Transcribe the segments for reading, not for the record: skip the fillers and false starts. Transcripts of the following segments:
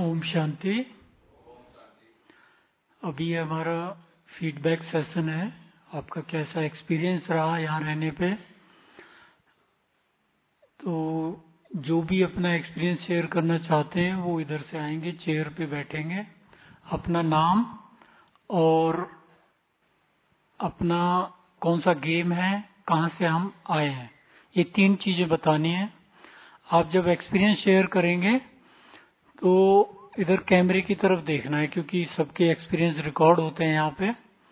ओम शांति। अभी हमारा feedback session है। आपका कैसा एक्सपीरियंस रहा यहाँ रहने पे? तो जो भी अपना एक्सपीरियंस शेयर करना चाहते हैं वो इधर से आएंगे, चेयर पे बैठेंगे, अपना नाम और अपना कौन सा गेम है, कहाँ से हम आए हैं, ये 3 चीजें बतानी है। आप जब एक्सपीरियंस शेयर करेंगे तो इधर कैमरे की तरफ देखना है, क्योंकि सबके एक्सपीरियंस रिकॉर्ड होते हैं यहाँ पे।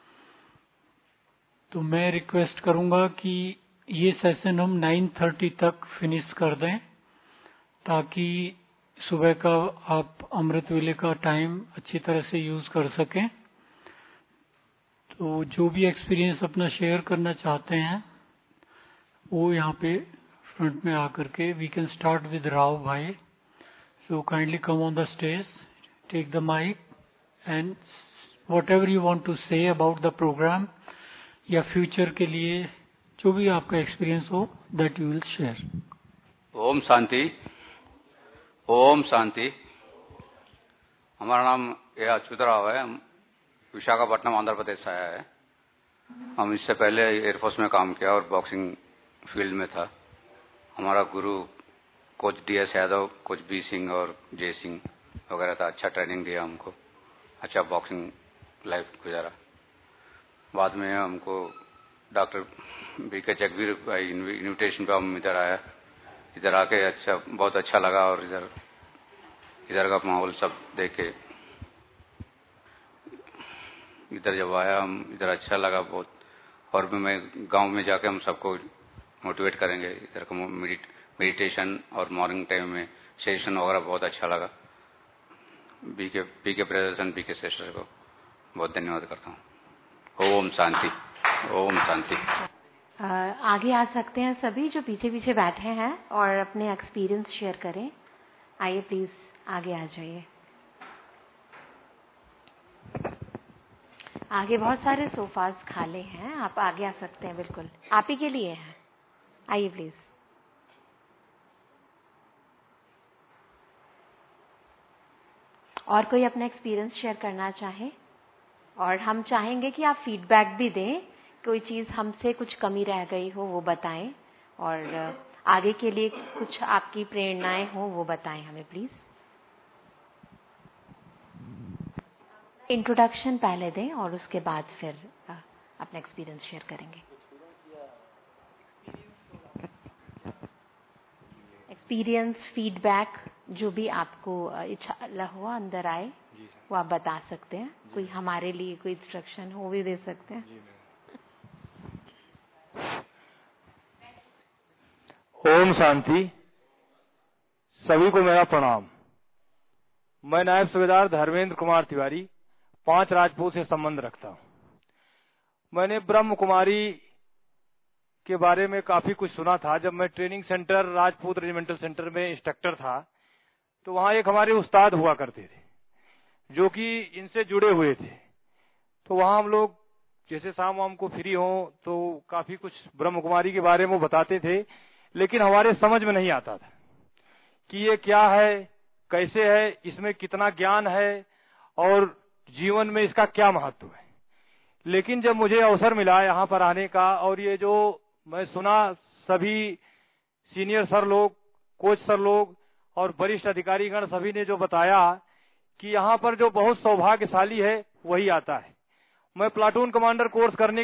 तो मैं रिक्वेस्ट करूंगा कि ये सेशन हम 9:30 तक फिनिश कर दें, ताकि सुबह का आप अमृत वेले का टाइम अच्छी तरह से यूज कर सकें। तो जो भी एक्सपीरियंस अपना शेयर करना चाहते हैं वो यहाँ पे फ्रंट में आकर के, we can start with Rao भाई। So kindly come on the stage, take the mic, and whatever you want to say about the program या फ्यूचर के लिए जो भी आपका एक्सपीरियंस हो, that you will share. ओम शांति। ओम शांति। हमारा नाम ए अच्युत राव है। हम विशाखापट्टनम आंध्र प्रदेश से आया है। हम इससे पहले एयरफोर्स में काम किया और बॉक्सिंग फील्ड में था। हमारा गुरु coach DS Yadav, coach B Singh और J सिंह वगैरह था। अच्छा ट्रेनिंग दिया हमको, अच्छा बॉक्सिंग लाइफ गुजारा। बाद में हमको डॉक्टर BK जगवीर भाई इन्विटेशन पे हम इधर आया। इधर आके बहुत अच्छा लगा और इधर का माहौल सब देखे। इधर जब आया हम इधर अच्छा लगा बहुत। और भी मैं गांव में जाके हम सबको मोटिवेट करेंगे। इधर का मेडिटेशन और मॉर्निंग टाइम में सेशन वगैरह बहुत अच्छा लगा। BK brothers and BK sister को बहुत धन्यवाद करता हूँ। ओम शांति। ओम शांति। आगे आ सकते हैं सभी जो पीछे पीछे बैठे हैं और अपने एक्सपीरियंस शेयर करें। आइए प्लीज आगे आ जाइए। आगे बहुत सारे सोफास खाली हैं, आप आगे आ सकते हैं। बिल्कुल आप ही के लिए है। आइए प्लीज। और कोई अपना एक्सपीरियंस शेयर करना चाहे? और हम चाहेंगे कि आप फीडबैक भी दें। कोई चीज हमसे कुछ कमी रह गई हो वो बताएं, और आगे के लिए कुछ आपकी प्रेरणाएं हो वो बताएं हमें प्लीज। इंट्रोडक्शन पहले दें और उसके बाद फिर अपना एक्सपीरियंस शेयर करेंगे। एक्सपीरियंस, फीडबैक, जो भी आपको इच्छा हो अंदर आए वो आप बता सकते हैं। कोई हमारे लिए कोई इंस्ट्रक्शन हो भी दे सकते हैं। ओम शांति। सभी को मेरा प्रणाम। मैं नायब सूबेदार धर्मेंद्र कुमार तिवारी 5 राजपूत से संबंध रखता हूँ। मैंने ब्रह्म कुमारी के बारे में काफी कुछ सुना था। जब मैं training centre Rajput regimental centre में इंस्ट्रक्टर था तो वहाँ एक हमारे उस्ताद हुआ करते थे जो कि इनसे जुड़े हुए थे। तो वहाँ हम लोग जैसे शाम वाम को फ्री हो तो काफी कुछ ब्रह्म कुमारी के बारे में बताते थे, लेकिन हमारे समझ में नहीं आता था कि ये क्या है, कैसे है, इसमें कितना ज्ञान है और जीवन में इसका क्या महत्व है। लेकिन जब मुझे अवसर मिला यहाँ पर आने का और ये जो मैं सुना सभी सीनियर सर लोग, कोच सर लोग और वरिष्ठ अधिकारीगण सभी ने जो बताया कि यहाँ पर जो बहुत सौभाग्यशाली है वही आता है। मैं प्लाटून कमांडर कोर्स करने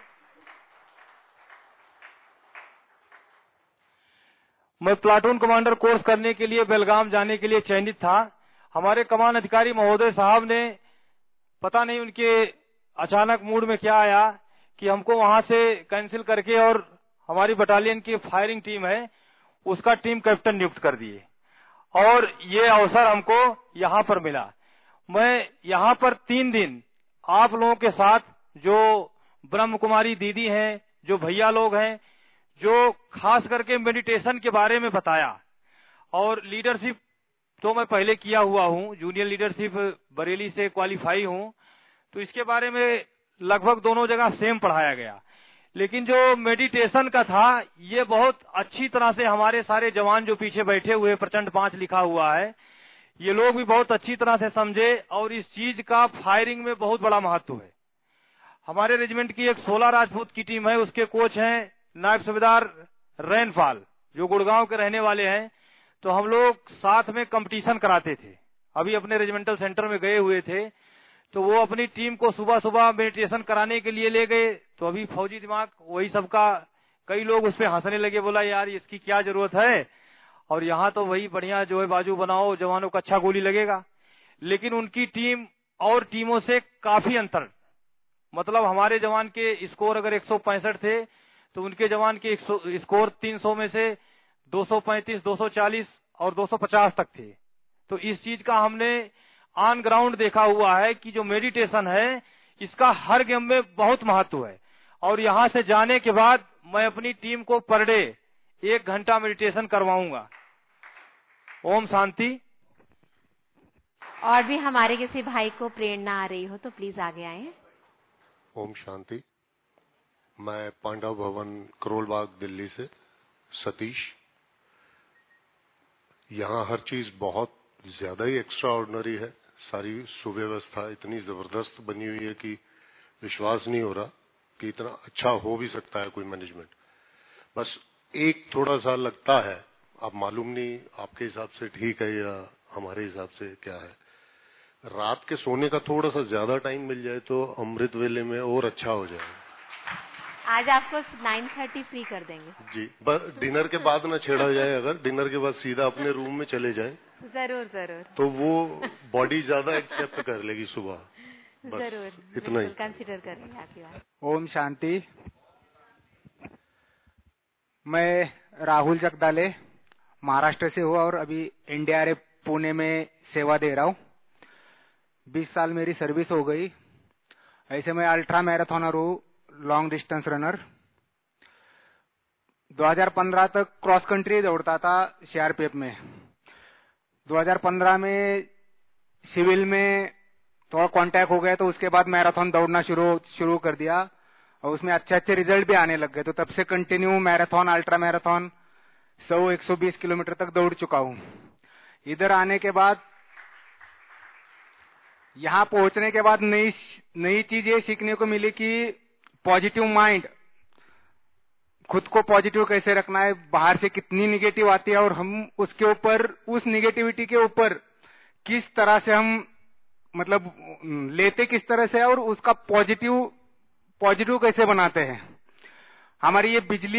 के लिए बेलगाम जाने के लिए चयनित था। हमारे कमान अधिकारी महोदय साहब ने पता नहीं उनके अचानक मूड में क्या आया कि हमको वहां से कैंसिल करके और हमारी बटालियन की फायरिंग टीम है उसका टीम कैप्टन नियुक्त कर दिए और ये अवसर हमको यहाँ पर मिला। मैं यहाँ पर 3 दिन आप लोगों के साथ जो ब्रह्म कुमारी दीदी हैं, जो भैया लोग हैं, जो खास करके मेडिटेशन के बारे में बताया और लीडरशिप तो मैं पहले किया हुआ हूँ, जूनियर लीडरशिप बरेली से क्वालिफाई हूँ, तो इसके बारे में लगभग दोनों जगह सेम पढ़ाया गया। लेकिन जो मेडिटेशन का था ये बहुत अच्छी तरह से हमारे सारे जवान जो पीछे बैठे हुए प्रचंड 5 लिखा हुआ है, ये लोग भी बहुत अच्छी तरह से समझे और इस चीज का फायरिंग में बहुत बड़ा महत्व है। हमारे रेजिमेंट की एक 16 राजपूत की टीम है, उसके कोच हैं नायब सूबेदार रैनफाल, जो गुड़गांव के रहने वाले हैं। तो हम लोग साथ में कंपटीशन कराते थे। अभी अपने रेजिमेंटल सेंटर में गए हुए थे, तो वो अपनी टीम को सुबह सुबह मेडिटेशन कराने के लिए ले गए। तो अभी फौजी दिमाग वही सबका, कई लोग उस पर हंसने लगे, बोला यार इसकी क्या जरूरत है, और यहाँ तो वही बढ़िया जो है बाजू बनाओ, जवानों को अच्छा गोली लगेगा। लेकिन उनकी टीम और टीमों से काफी अंतर, मतलब हमारे जवान के स्कोर अगर 165 थे तो उनके जवान के स्कोर 300 में से 235, 240 और 250 तक थे। तो इस चीज का हमने ऑन ग्राउंड देखा हुआ है कि जो मेडिटेशन है इसका हर गेम में बहुत महत्व है। और यहाँ से जाने के बाद मैं अपनी टीम को पर डे 1 घंटा मेडिटेशन करवाऊंगा। ओम शांति। और भी हमारे किसी भाई को प्रेरणा आ रही हो तो प्लीज आगे आए। ओम शांति। मैं पांडव भवन करोल बाग दिल्ली से सतीश। यहाँ हर चीज बहुत ज्यादा ही एक्स्ट्रा ऑर्डिनरी है। सारी सुव्यवस्था इतनी जबरदस्त बनी हुई है कि विश्वास नहीं हो रहा कि इतना अच्छा हो भी सकता है कोई मैनेजमेंट। बस एक थोड़ा सा लगता है, अब मालूम नहीं आपके हिसाब से ठीक है या हमारे हिसाब से क्या है, रात के सोने का थोड़ा सा ज्यादा टाइम मिल जाए तो अमृत वेले में और अच्छा हो जाए। आज आपको 9:30 फ्री कर देंगे जी, बस डिनर के बाद ना छेड़ा जाए, अगर डिनर के बाद सीधा अपने रूम में चले जाए जरूर जरूर, तो वो बॉडी ज्यादा एक्सेप्ट कर लेगी सुबह। जरूर इतना ही कंसिडर करेंगे आपकी बात। ओम शांति। मैं राहुल जगदाले महाराष्ट्र से हूँ और अभी एनडीआरएफ पुणे में सेवा दे रहा हूँ। 20 साल मेरी सर्विस हो गई। ऐसे मैं अल्ट्रा मैराथनर हूँ, लॉन्ग डिस्टेंस रनर। 2015 तक क्रॉस कंट्री दौड़ता था सीआरपीएफ में। 2015 में सिविल में थोड़ा कांटेक्ट हो गया, तो उसके बाद मैराथन दौड़ना शुरू कर दिया और उसमें अच्छे रिजल्ट भी आने लग गए। तो तब से continue marathon, ultra marathon 100-120 kilometre तक दौड़ चुका हूँ। इधर आने के बाद, यहाँ पहुंचने के बाद नई चीज ये सीखने को मिली कि पॉजिटिव माइंड, खुद को पॉजिटिव कैसे रखना है। बाहर से कितनी निगेटिव आती है और हम उसके ऊपर, उस निगेटिविटी के ऊपर किस तरह से हम मतलब लेते किस तरह से और उसका पॉजिटिव कैसे बनाते हैं। हमारी ये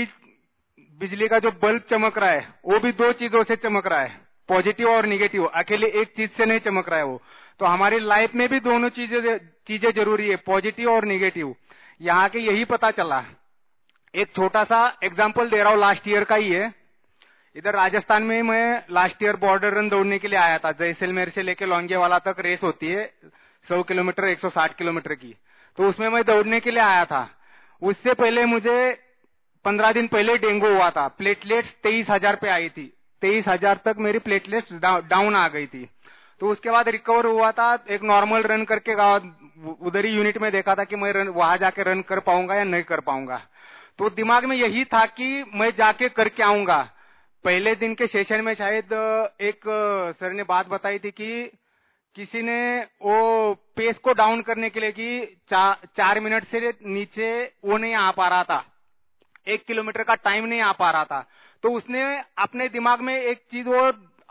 बिजली का जो बल्ब चमक रहा है वो भी 2 चीजों से चमक रहा है, पॉजिटिव और निगेटिव। अकेले एक चीज से नहीं चमक रहा है वो। तो हमारी लाइफ में भी दोनों चीजें जरूरी है, पॉजिटिव और निगेटिव। यहाँ के यही पता चला। एक छोटा सा एग्जांपल दे रहा हूँ, लास्ट ईयर का ही है। इधर राजस्थान में मैं लास्ट ईयर बॉर्डर रन दौड़ने के लिए आया था। जैसलमेर से लेके लोंगेवाला तक रेस होती है 100 किलोमीटर 160 किलोमीटर की। तो उसमें मैं दौड़ने के लिए आया था। उससे पहले मुझे 15 दिन पहले डेंगू हुआ था। प्लेटलेट्स 23,000 पे आई थी। 23,000 तक मेरी प्लेटलेट्स डाउन आ गई थी। तो उसके बाद रिकवर हुआ था। एक नॉर्मल रन करके उधर ही यूनिट में देखा था कि मैं वहां जाके रन कर पाऊंगा या नहीं कर पाऊंगा। तो दिमाग में यही था कि मैं जाके करके आऊंगा। पहले दिन के सेशन में शायद एक सर ने बात बताई थी कि किसी ने वो पेस को डाउन करने के लिए कि 4 मिनट से नीचे वो नहीं आ पा रहा था, 1 किलोमीटर का टाइम नहीं आ पा रहा था। तो उसने अपने दिमाग में एक चीज वो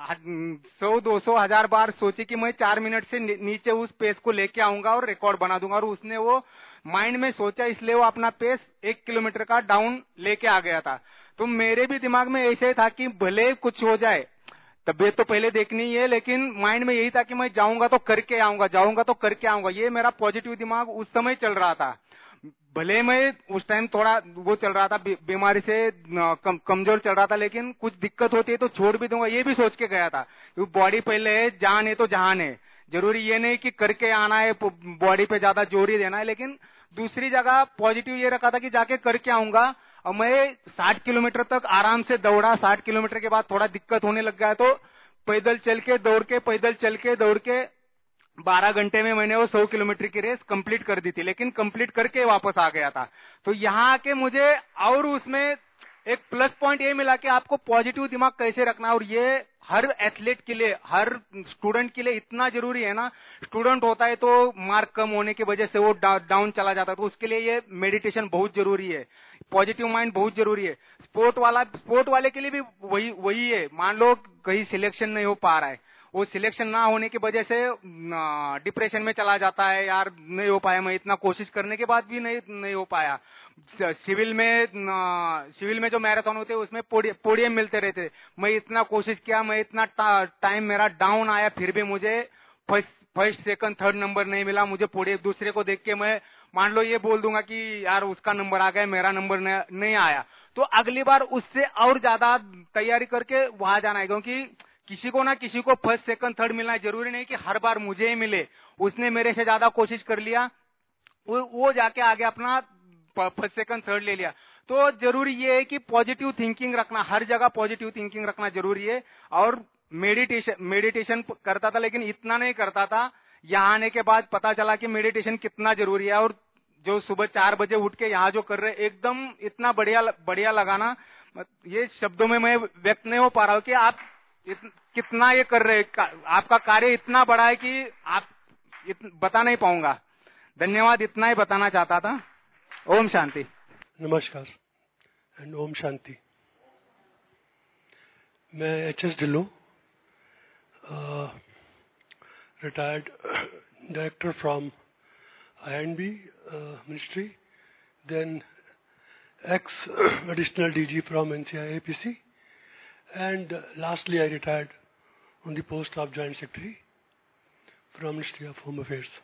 100, 200, 1000 बार सोची कि मैं 4 मिनट से नीचे उस पेस को लेके आऊंगा और रिकॉर्ड बना दूंगा। और उसने वो माइंड में सोचा, इसलिए वो अपना पेस 1 किलोमीटर का डाउन लेके आ गया था। तो मेरे भी दिमाग में ऐसे ही था कि भले कुछ हो जाए, तबीयत तो पहले देखनी ही है, लेकिन माइंड में यही था कि मैं जाऊंगा तो करके आऊंगा, जाऊंगा तो करके आऊंगा। ये मेरा पॉजिटिव दिमाग उस समय चल रहा था। भले मैं उस टाइम थोड़ा वो चल रहा था, बीमारी से कमजोर चल रहा था, लेकिन कुछ दिक्कत होती है तो छोड़ भी दूंगा, ये भी सोच के गया था। क्योंकि बॉडी पहले है, जान है तो जहान है। जरूरी ये नहीं कि करके आना है, बॉडी पे ज्यादा जोर ही देना है। लेकिन दूसरी जगह पॉजिटिव ये रखा था कि जाके करके आऊंगा। और मैं 60 किलोमीटर तक आराम से दौड़ा। 60 किलोमीटर के बाद थोड़ा दिक्कत होने लग गया, तो पैदल चल के दौड़ के 12 घंटे में मैंने वो 100 किलोमीटर की रेस कंप्लीट कर दी थी। लेकिन कंप्लीट करके वापस आ गया था। तो यहाँ आके मुझे और उसमें एक प्लस पॉइंट ये मिला कि आपको पॉजिटिव दिमाग कैसे रखना है, और ये हर एथलीट के लिए, हर स्टूडेंट के लिए इतना जरूरी है ना। स्टूडेंट होता है तो मार्क कम होने की वजह से वो डाउन चला जाता है, तो उसके लिए ये मेडिटेशन बहुत जरूरी है, पॉजिटिव माइंड बहुत जरूरी है। स्पोर्ट वाले के लिए भी वही है। मान लो कहीं सिलेक्शन नहीं हो पा रहा है, वो सिलेक्शन ना होने की वजह से डिप्रेशन में चला जाता है, यार नहीं हो पाया, मैं इतना कोशिश करने के बाद भी नहीं हो पाया। सिविल में जो मैराथन होते हैं उसमें पोडियम मिलते रहते, मैं इतना कोशिश किया, मैं इतना टाइम मेरा डाउन आया, फिर भी मुझे फर्स्ट सेकंड थर्ड नंबर नहीं मिला। मुझे पोडियम दूसरे को देख के मैं मान लो ये बोल दूंगा कि यार उसका नंबर आ गया, मेरा नंबर नहीं आया, तो अगली बार उससे और ज्यादा तैयारी करके वहां जाना है, क्योंकि किसी को ना किसी को फर्स्ट सेकंड थर्ड मिलना है। जरूरी नहीं कि हर बार मुझे ही मिले, उसने मेरे से ज्यादा कोशिश कर लिया, वो जाके आगे अपना फर्स्ट सेकंड थर्ड ले लिया। तो जरूरी ये है कि पॉजिटिव थिंकिंग रखना, हर जगह पॉजिटिव थिंकिंग रखना जरूरी है। और मेडिटेशन करता था, लेकिन इतना नहीं करता था। यहाँ आने के बाद पता चला कि मेडिटेशन कितना जरूरी है, और जो सुबह 4 बजे उठ के यहाँ जो कर रहे, एकदम इतना बढ़िया लगाना, ये शब्दों में मैं व्यक्त नहीं हो पा रहा हूँ कि आप कितना ये कर रहे हैं। आपका कार्य इतना बड़ा है कि आप बता नहीं पाऊंगा। धन्यवाद, इतना ही बताना चाहता था। ओम शांति। नमस्कार एंड ओम शांति। मैं H S. Dhillon, retired director from INB ministry, then ex-additional DG from NCI APC, and lastly I retired on the post of Joint Secretary from Ministry of Home Affairs.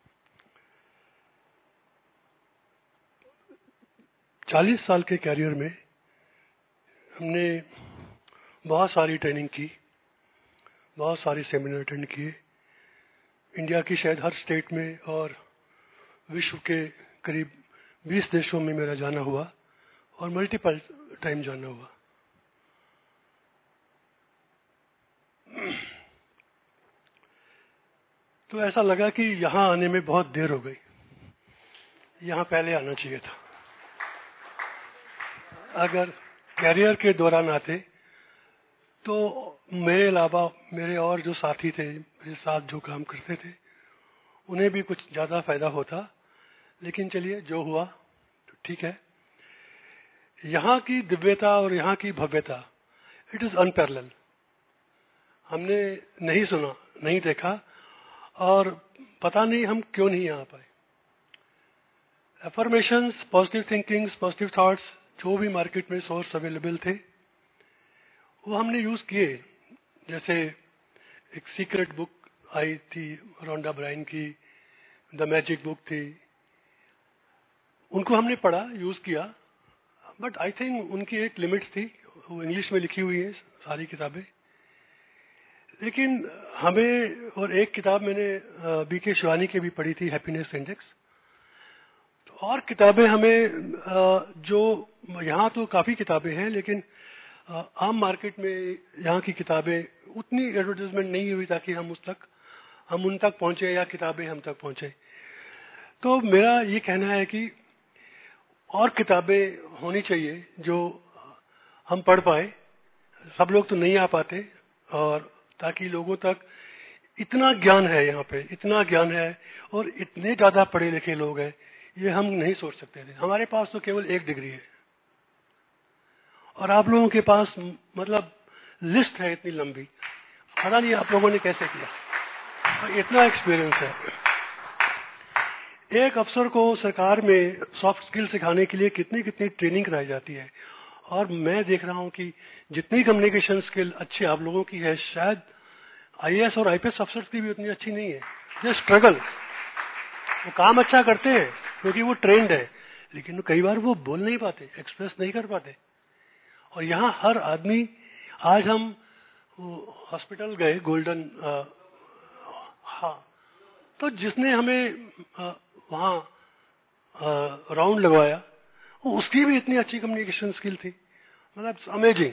40 साल के कैरियर में हमने बहुत सारी ट्रेनिंग की, बहुत सारी सेमिनार अटेंड किए, इंडिया की शायद हर स्टेट में और विश्व के करीब 20 देशों में मेरा जाना हुआ और मल्टीपल टाइम जाना हुआ। तो ऐसा लगा कि यहाँ आने में बहुत देर हो गई, यहाँ पहले आना चाहिए था। अगर कैरियर के दौरान आते तो मेरे अलावा मेरे और जो साथी थे, मेरे साथ जो काम करते थे, उन्हें भी कुछ ज़्यादा फायदा होता। लेकिन चलिए जो हुआ तो ठीक है। यहाँ की दिव्यता और यहाँ की भव्यता, इट इज़ अनपैरेलल। हमने नहीं सुना, नहीं देखा, और पता नहीं हम क्यों नहीं आ पाए। Affirmations, positive thinkings, positive thoughts, जो भी मार्केट में सोर्स अवेलेबल थे वो हमने यूज किए। जैसे एक सीक्रेट बुक आई थी रोंडा ब्रायन की, द मैजिक बुक थी, उनको हमने पढ़ा, यूज किया, बट आई थिंक उनकी एक लिमिट थी। वो इंग्लिश में लिखी हुई है सारी किताबें, लेकिन हमें, और एक किताब मैंने बीके शिवानी की भी पढ़ी थी, हैप्पीनेस इंडेक्स। तो और किताबें हमें जो यहाँ तो काफ़ी किताबें हैं, लेकिन आम मार्केट में यहाँ की किताबें उतनी एडवर्टाइजमेंट नहीं हुई ताकि हम उन तक पहुँचे या किताबें हम तक पहुँचे। तो मेरा ये कहना है कि और किताबें होनी चाहिए जो हम पढ़ पाए। सब लोग तो नहीं आ पाते, और ताकि लोगों तक इतना ज्ञान है, यहाँ पे इतना ज्ञान है और इतने ज़्यादा पढ़े लिखे लोग हैं, ये हम नहीं सोच सकते थे। हमारे पास तो केवल 1 डिग्री है और आप लोगों के पास मतलब लिस्ट है इतनी लंबी, पता नहीं आप लोगों ने कैसे किया, और इतना एक्सपीरियंस है। एक अफसर को सरकार में सॉफ्ट स्किल सिखाने के लिए कितनी ट्रेनिंग कराई जाती है, और मैं देख रहा हूँ कि जितनी कम्युनिकेशन स्किल अच्छी आप लोगों की है, शायद IAS और IPS अफसर्स की भी उतनी अच्छी नहीं है। ये स्ट्रगल, वो काम अच्छा करते हैं क्योंकि वो ट्रेंड है, लेकिन कई बार वो बोल नहीं पाते, एक्सप्रेस नहीं कर पाते। और यहाँ हर आदमी, आज हम हॉस्पिटल गए गोल्डन, हाँ, तो जिसने हमें वहाँ राउंड लगवाया, उसकी भी इतनी अच्छी कम्युनिकेशन स्किल थी, मतलब अमेजिंग।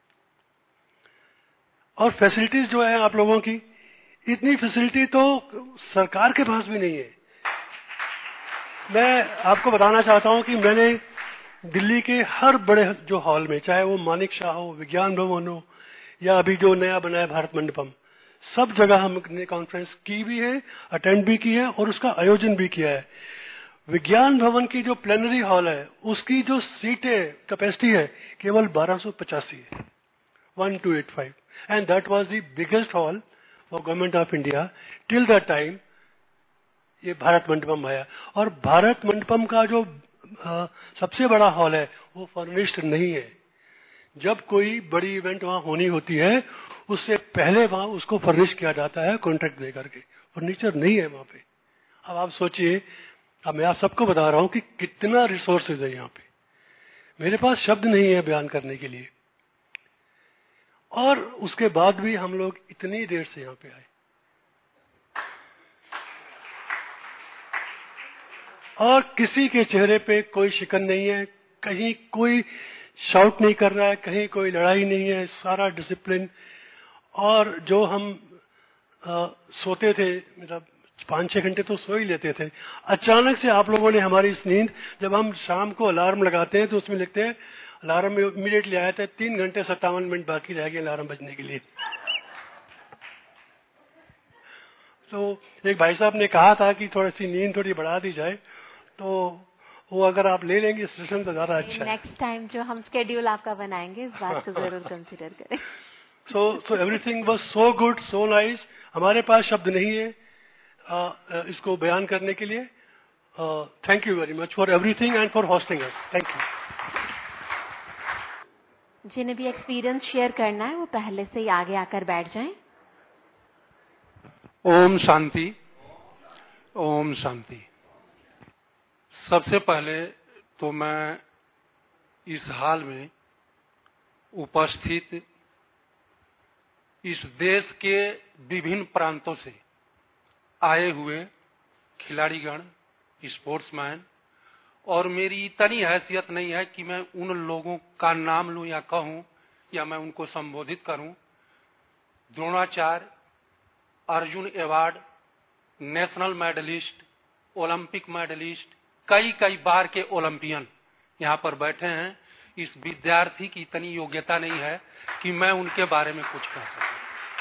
और फैसिलिटीज जो है आप लोगों की, इतनी फैसिलिटी तो सरकार के पास भी नहीं है। मैं आपको बताना चाहता हूँ कि मैंने दिल्ली के हर बड़े जो हॉल में, चाहे वो मानिक शाह हो, विज्ञान भवन हो, या अभी जो नया बना है भारत मंडपम, सब जगह हमने कॉन्फ्रेंस की भी है, अटेंड भी की है और उसका आयोजन भी किया है। विज्ञान भवन की जो प्लेनरी हॉल है, उसकी जो सीटें कैपेसिटी है केवल 1285 है, 1285, and that was the biggest hall for government of India till the time ये भारत मंडपम आया। और भारत मंडपम का जो सबसे बड़ा हॉल है वो फर्निश्ड नहीं है। जब कोई बड़ी इवेंट वहां होनी होती है उससे पहले वहां उसको फर्निश किया जाता है कॉन्ट्रैक्ट दे करके, फर्नीचर नहीं है वहां पे। अब आप सोचिए, अब मैं आप सबको बता रहा हूं कि कितना रिसोर्सेज है यहाँ पे, मेरे पास शब्द नहीं है बयान करने के लिए। और उसके बाद भी हम लोग इतनी देर से यहाँ पे आए, और किसी के चेहरे पे कोई शिकन नहीं है, कहीं कोई शाउट नहीं कर रहा है, कहीं कोई लड़ाई नहीं है, सारा डिसिप्लिन। और जो हम सोते थे, मतलब 5-6 घंटे तो सो ही लेते थे, अचानक से आप लोगों ने हमारी इस नींद, जब हम शाम को अलार्म लगाते हैं तो उसमें लिखते हैं अलार्म में इमीडिएटली आया था 3 घंटे 57 मिनट बाकी रह गए अलार्म बजने के लिए। तो एक भाई साहब ने कहा था कि थोड़ी सी नींद थोड़ी बढ़ा दी जाए, तो वो अगर आप ले लेंगे सेशन तो ज्यादा अच्छा है। नेक्स्ट टाइम जो हम स्केड्यूल आपका बनाएंगे इस बात को जरूर कंसीडर करें। So everything was so good, so nice. हमारे पास शब्द नहीं है इसको बयान करने के लिए। Thank you very much for everything and for hosting us. Thank you. जिन्हें भी एक्सपीरियंस शेयर करना है वो पहले से ही आगे आकर बैठ जाएं। ओम शांति, ओम शांति। सबसे पहले तो मैं इस हाल में उपस्थित इस देश के विभिन्न प्रांतों से आए हुए खिलाड़ीगण, स्पोर्ट्समैन, और मेरी इतनी हैसियत नहीं है कि मैं उन लोगों का नाम लूं या कहूं या मैं उनको संबोधित करूं। Dronacharya, Arjun award, national medallist, Olympic medallist, कई बार के ओलंपियन यहाँ पर बैठे हैं। इस विद्यार्थी की इतनी योग्यता नहीं है कि मैं उनके बारे में कुछ कह सकूं,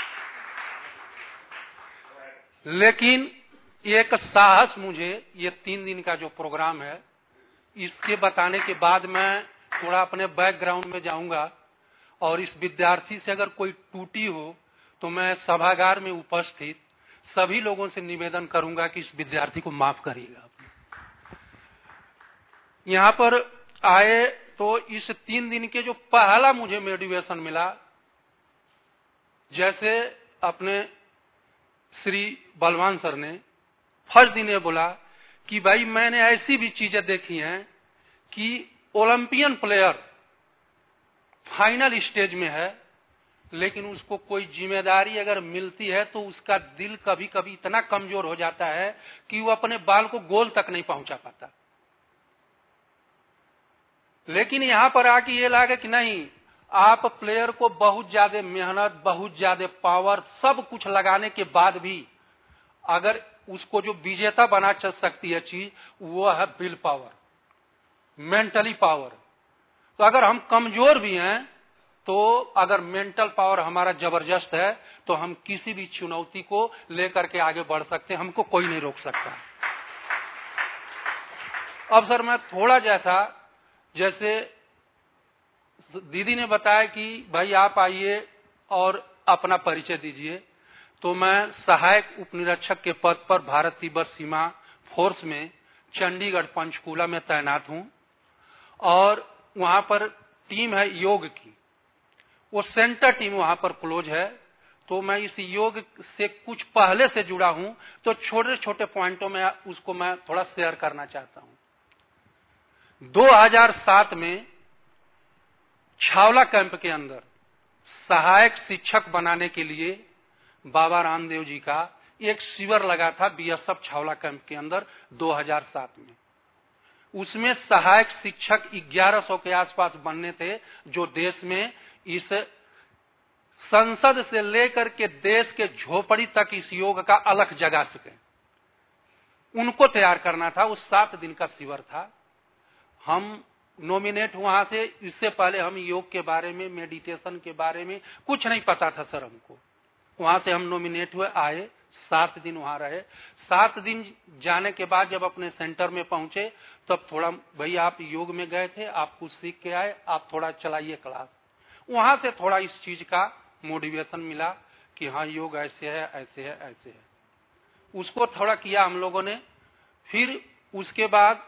लेकिन एक साहस मुझे ये 3 दिन का जो प्रोग्राम है इसके बताने के बाद मैं थोड़ा अपने बैकग्राउंड में जाऊंगा, और इस विद्यार्थी से अगर कोई टूटी हो तो मैं सभागार में उपस्थित सभी लोगों से निवेदन करूंगा कि इस विद्यार्थी को माफ करिएगा। यहाँ पर आए तो इस 3 दिन के जो पहला मुझे मोटिवेशन मिला, जैसे अपने श्री बलवान सर ने फर्स्ट दिन ये बोला कि भाई मैंने ऐसी भी चीजें देखी हैं कि ओलंपियन प्लेयर फाइनल स्टेज में है, लेकिन उसको कोई जिम्मेदारी अगर मिलती है तो उसका दिल कभी कभी इतना कमजोर हो जाता है कि वो अपने बाल को गोल तक नहीं पहुंचा पाता। लेकिन यहाँ पर आके ये लगा कि नहीं, आप प्लेयर को बहुत ज्यादा मेहनत, बहुत ज्यादा पावर, सब कुछ लगाने के बाद भी अगर उसको जो विजेता बना सकती है चीज, वो है विल पावर, मेंटली पावर। तो अगर हम कमजोर भी हैं तो अगर मेंटल पावर हमारा जबरदस्त है तो हम किसी भी चुनौती को लेकर के आगे बढ़ सकते हैं, हमको कोई नहीं रोक सकता। अब सर मैं थोड़ा जैसे दीदी ने बताया कि भाई आप आइए और अपना परिचय दीजिए, तो मैं सहायक उपनिरीक्षक के पद पर भारत तिब्बत सीमा फोर्स में चंडीगढ़ पंचकूला में तैनात हूं, और वहां पर टीम है योग की, वो सेंटर टीम वहां पर क्लोज है। तो मैं इस योग से कुछ पहले से जुड़ा हूं, तो छोटे छोटे पॉइंटों में उसको मैं थोड़ा शेयर करना चाहता हूं। 2007 में छावला कैंप के अंदर सहायक शिक्षक बनाने के लिए बाबा रामदेव जी का एक शिविर लगा था बीएसएफ छावला कैंप के अंदर 2007 में। उसमें सहायक शिक्षक 1100 के आसपास बनने थे, जो देश में इस संसद से लेकर के देश के झोपड़ी तक इस योग का अलख जगा सके, उनको तैयार करना था। उस 7 दिन का शिविर था। हम नॉमिनेट वहां से, इससे पहले हम योग के बारे में, मेडिटेशन के बारे में कुछ नहीं पता था सर हमको। वहां से हम नॉमिनेट हुए, आए, 7 दिन वहां रहे। 7 दिन जाने के बाद जब अपने सेंटर में पहुंचे तब थोड़ा, भाई आप योग में गए थे, आप कुछ सीख के आए, आप थोड़ा चलाइए क्लास। वहां से थोड़ा इस चीज का मोटिवेशन मिला कि हाँ योग ऐसे है, ऐसे है, ऐसे है। उसको थोड़ा किया हम लोगों ने। फिर उसके बाद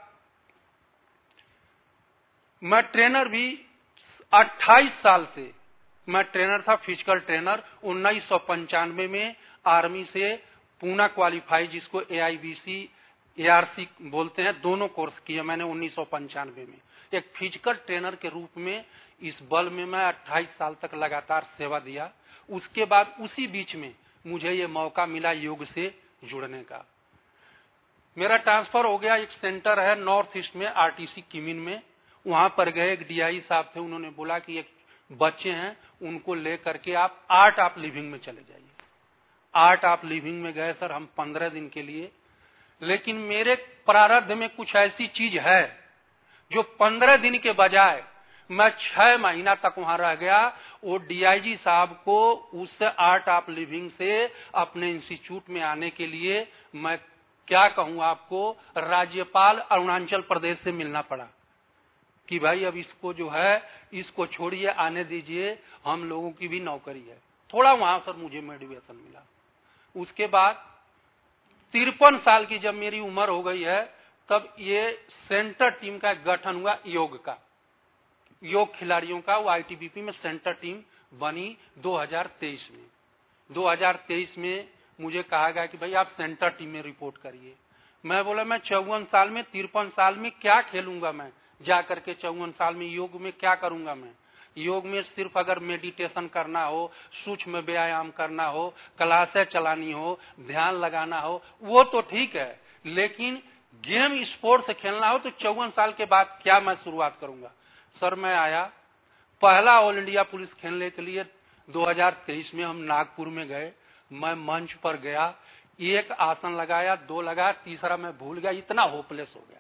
मैं ट्रेनर भी 28 साल से मैं ट्रेनर था, फिजिकल ट्रेनर। 1995 में आर्मी से पूना क्वालिफाई, जिसको AIBC ARC बोलते हैं, दोनों कोर्स किए मैंने 1995 में। एक फिजिकल ट्रेनर के रूप में इस बल में मैं 28 साल तक लगातार सेवा दिया। उसके बाद उसी बीच में मुझे ये मौका मिला योग से जुड़ने का। मेरा ट्रांसफर हो गया, एक सेंटर है नॉर्थ ईस्ट में, RTC किमिन में। वहां पर गए, एक DI साहब थे, उन्होंने बोला कि एक बच्चे हैं, उनको लेकर के आप आर्ट ऑफ लिविंग में चले जाइए। आर्ट ऑफ लिविंग में गए सर हम 15 दिन के लिए। लेकिन मेरे प्रारब्ध में कुछ ऐसी चीज है जो 15 दिन के बजाय मैं 6 महीना तक वहां रह गया। वो DIG साहब को उस आर्ट ऑफ लिविंग से अपने इंस्टीट्यूट में आने के लिए, मैं क्या कहूं आपको, राज्यपाल अरुणाचल प्रदेश से मिलना पड़ा कि भाई अब इसको जो है, इसको छोड़िए, आने दीजिए, हम लोगों की भी नौकरी है। थोड़ा वहां सर मुझे मोटिवेशन मिला। उसके बाद 53 साल की जब मेरी उम्र हो गई है, तब ये सेंटर टीम का गठन हुआ योग का, योग खिलाड़ियों का। वो ITBP में सेंटर टीम बनी 2023 में। 2023 में मुझे कहा गया कि भाई आप सेंटर टीम में रिपोर्ट करिए। मैं बोला मैं 54 साल में, 53 साल में क्या खेलूंगा मैं, जाकर के 54 साल में योग में क्या करूंगा मैं। योग में सिर्फ अगर मेडिटेशन करना हो, सूक्ष्म व्यायाम करना हो, क्लासें चलानी हो, ध्यान लगाना हो, वो तो ठीक है, लेकिन गेम स्पोर्ट्स खेलना हो तो 54 साल के बाद क्या मैं शुरुआत करूंगा। सर मैं आया, पहला ऑल इंडिया पुलिस खेलने के लिए 2023 में हम नागपुर में गए। मैं मंच पर गया, एक आसन लगाया, 2 लगाया, तीसरा मैं भूल गया, इतना होपलेस हो गया।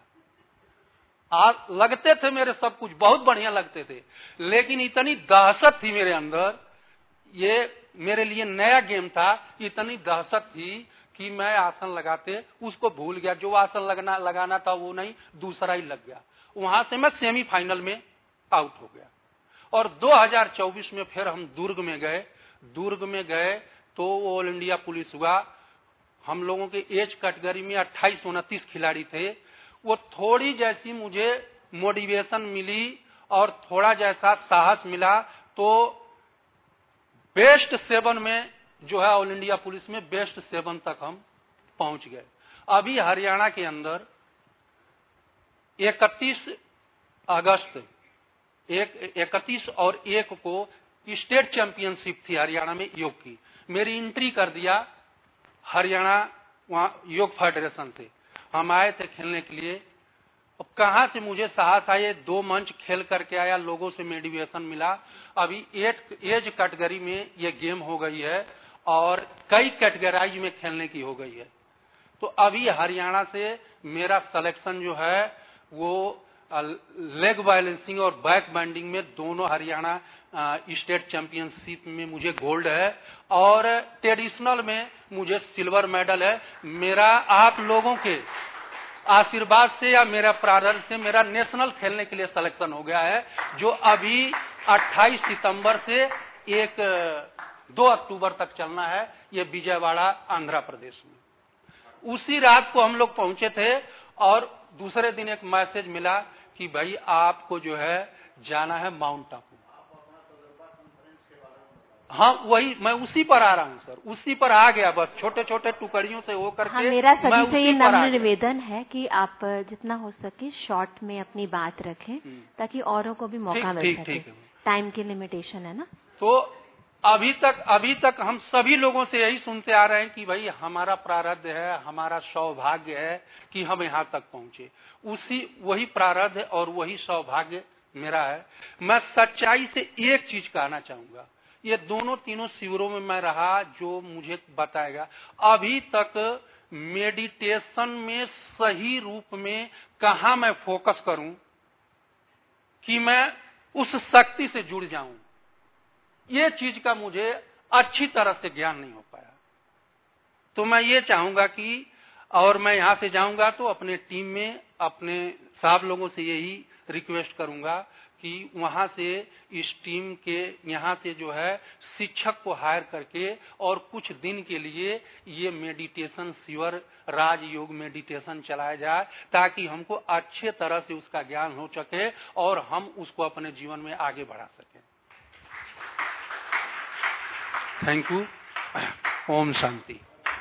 लगते थे मेरे सब कुछ बहुत बढ़िया लगते थे, लेकिन इतनी दहशत थी मेरे अंदर, ये मेरे लिए नया गेम था, इतनी दहशत थी कि मैं आसन लगाते उसको भूल गया। जो आसन लगाना था वो नहीं, दूसरा ही लग गया। वहां से मैं सेमीफाइनल में आउट हो गया। और 2024 में फिर हम दुर्ग में गए। दुर्ग में गए तो ऑल इंडिया पुलिस हुआ। हम लोगों के एज कैटेगरी में 28-29 खिलाड़ी थे। वो थोड़ी जैसी मुझे मोटिवेशन मिली और थोड़ा जैसा साहस मिला तो बेस्ट 7 में जो है ऑल इंडिया पुलिस में बेस्ट 7 तक हम पहुंच गए। अभी हरियाणा के अंदर 31 अगस्त 31 और 1 को स्टेट चैंपियनशिप थी हरियाणा में योग की। मेरी एंट्री कर दिया हरियाणा वहां योग फेडरेशन से। हम आए थे खेलने के लिए। अब कहां से मुझे साहस आए, 2 मंच खेल करके आया, लोगों से मोटिवेशन मिला। अभी एज कैटेगरी में ये गेम हो गई है और कई कैटेगराइज में खेलने की हो गई है। तो अभी हरियाणा से मेरा सिलेक्शन जो है वो लेग बैलेंसिंग और बैक बैंडिंग में दोनों हरियाणा स्टेट चैंपियनशिप में मुझे गोल्ड है और ट्रेडिशनल में मुझे सिल्वर मेडल है। मेरा आप लोगों के आशीर्वाद से या मेरा प्रारंभ से मेरा नेशनल खेलने के लिए सिलेक्शन हो गया है, जो अभी 28 सितंबर से 2 अक्टूबर तक चलना है। ये विजयवाड़ा आंध्र प्रदेश में। उसी रात को हम लोग पहुंचे थे और दूसरे दिन एक मैसेज मिला कि भाई आपको जो है जाना है माउंट आबू। हाँ वही, मैं उसी पर आ रहा हूँ सर, उसी पर आ गया, बस छोटे छोटे टुकड़ियों से होकर के। हाँ, मेरा सभी से ये नम्र निवेदन है कि आप जितना हो सके शॉर्ट में अपनी बात रखें ताकि औरों को भी मौका मिल सके। टाइम की लिमिटेशन है ना। तो अभी तक हम सभी लोगों से यही सुनते आ रहे हैं कि भाई हमारा प्रारब्ध है, हमारा सौभाग्य है कि हम यहाँ तक पहुंचे। वही प्रारब्ध और वही सौभाग्य मेरा है। मैं सच्चाई से एक चीज कहना चाहूंगा, ये दोनों तीनों शिविरों में मैं रहा, जो मुझे बताएगा अभी तक मेडिटेशन में सही रूप में कहाँ मैं फोकस करूं, कि मैं उस शक्ति से जुड़ जाऊं। ये चीज का मुझे अच्छी तरह से ज्ञान नहीं हो पाया। तो मैं ये चाहूंगा कि, और मैं यहां से जाऊंगा तो अपने टीम में अपने सब लोगों से यही रिक्वेस्ट करूंगा कि वहां से इस टीम के यहां से जो है शिक्षक को हायर करके और कुछ दिन के लिए ये मेडिटेशन शिविर, राजयोग मेडिटेशन चलाया जाए, ताकि हमको अच्छे तरह से उसका ज्ञान हो सके और हम उसको अपने जीवन में आगे बढ़ा सकें। Thank you. ओम शांति।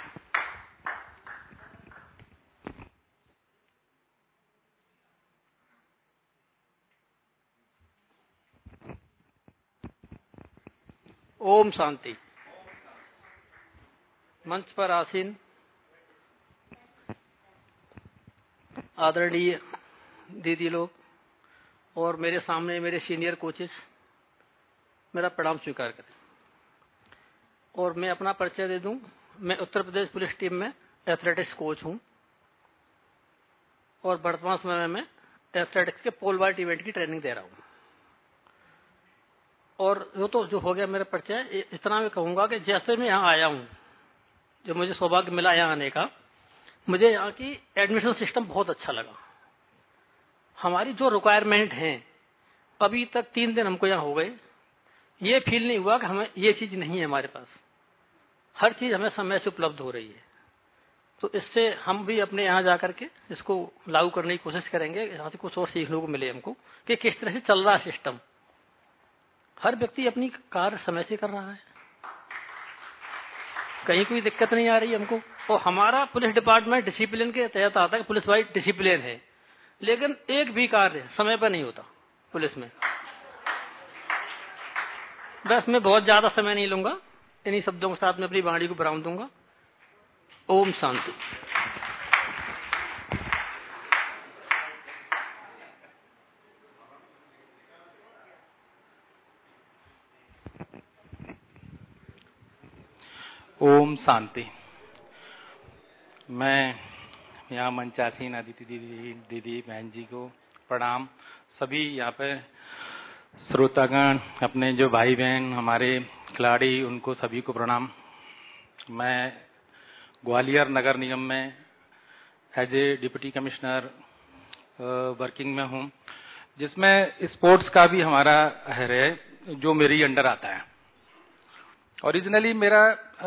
ओम शांति। मंच पर आसीन आदरणीय दीदी लोग और मेरे सामने मेरे सीनियर कोचेस, मेरा प्रणाम स्वीकार करें। और मैं अपना परिचय दे दूं। मैं उत्तर प्रदेश पुलिस टीम में एथलेटिक्स कोच हूं और वर्तमान समय में एथलेटिक्स के पोल वाल्ट इवेंट की ट्रेनिंग दे रहा हूं। और जो हो गया मेरा परिचय, इतना मैं कहूंगा कि जैसे मैं यहाँ आया हूँ, जब मुझे सौभाग्य मिला यहाँ आने का, मुझे यहाँ की एडमिशन सिस्टम बहुत अच्छा लगा। हमारी जो रिक्वायरमेंट है, अभी तक 3 दिन हमको यहाँ हो गए, ये फील नहीं हुआ कि हमें ये चीज नहीं है हमारे पास। हर चीज हमें समय से उपलब्ध हो रही है। तो इससे हम भी अपने यहाँ जाकर के इसको लागू करने की कोशिश करेंगे। यहाँ से कुछ और सीखने को मिले हमको कि किस तरह से चल रहा है सिस्टम। हर व्यक्ति अपनी कार्य समय से कर रहा है, कहीं कोई दिक्कत नहीं आ रही हमको। और हमारा पुलिस डिपार्टमेंट डिसिप्लिन के तहत आता है, पुलिस वाइज डिसिप्लिन है, लेकिन एक भी कार्य समय पर नहीं होता पुलिस में। बस मैं बहुत ज्यादा समय नहीं लूंगा, इन्हीं शब्दों के साथ मैं अपनी वाणी को विराम दूंगा। ओम शांति। ओम शांति। मैं यहाँ मंचासीन अदिति दीदी बहन जी को प्रणाम। सभी यहाँ पे श्रोतागण, अपने जो भाई बहन हमारे खिलाड़ी, उनको सभी को प्रणाम। मैं ग्वालियर नगर निगम में as a deputy commissioner working में हूँ, जिसमें स्पोर्ट्स का भी हमारा है, जो मेरी अंडर आता है। ओरिजिनली मेरा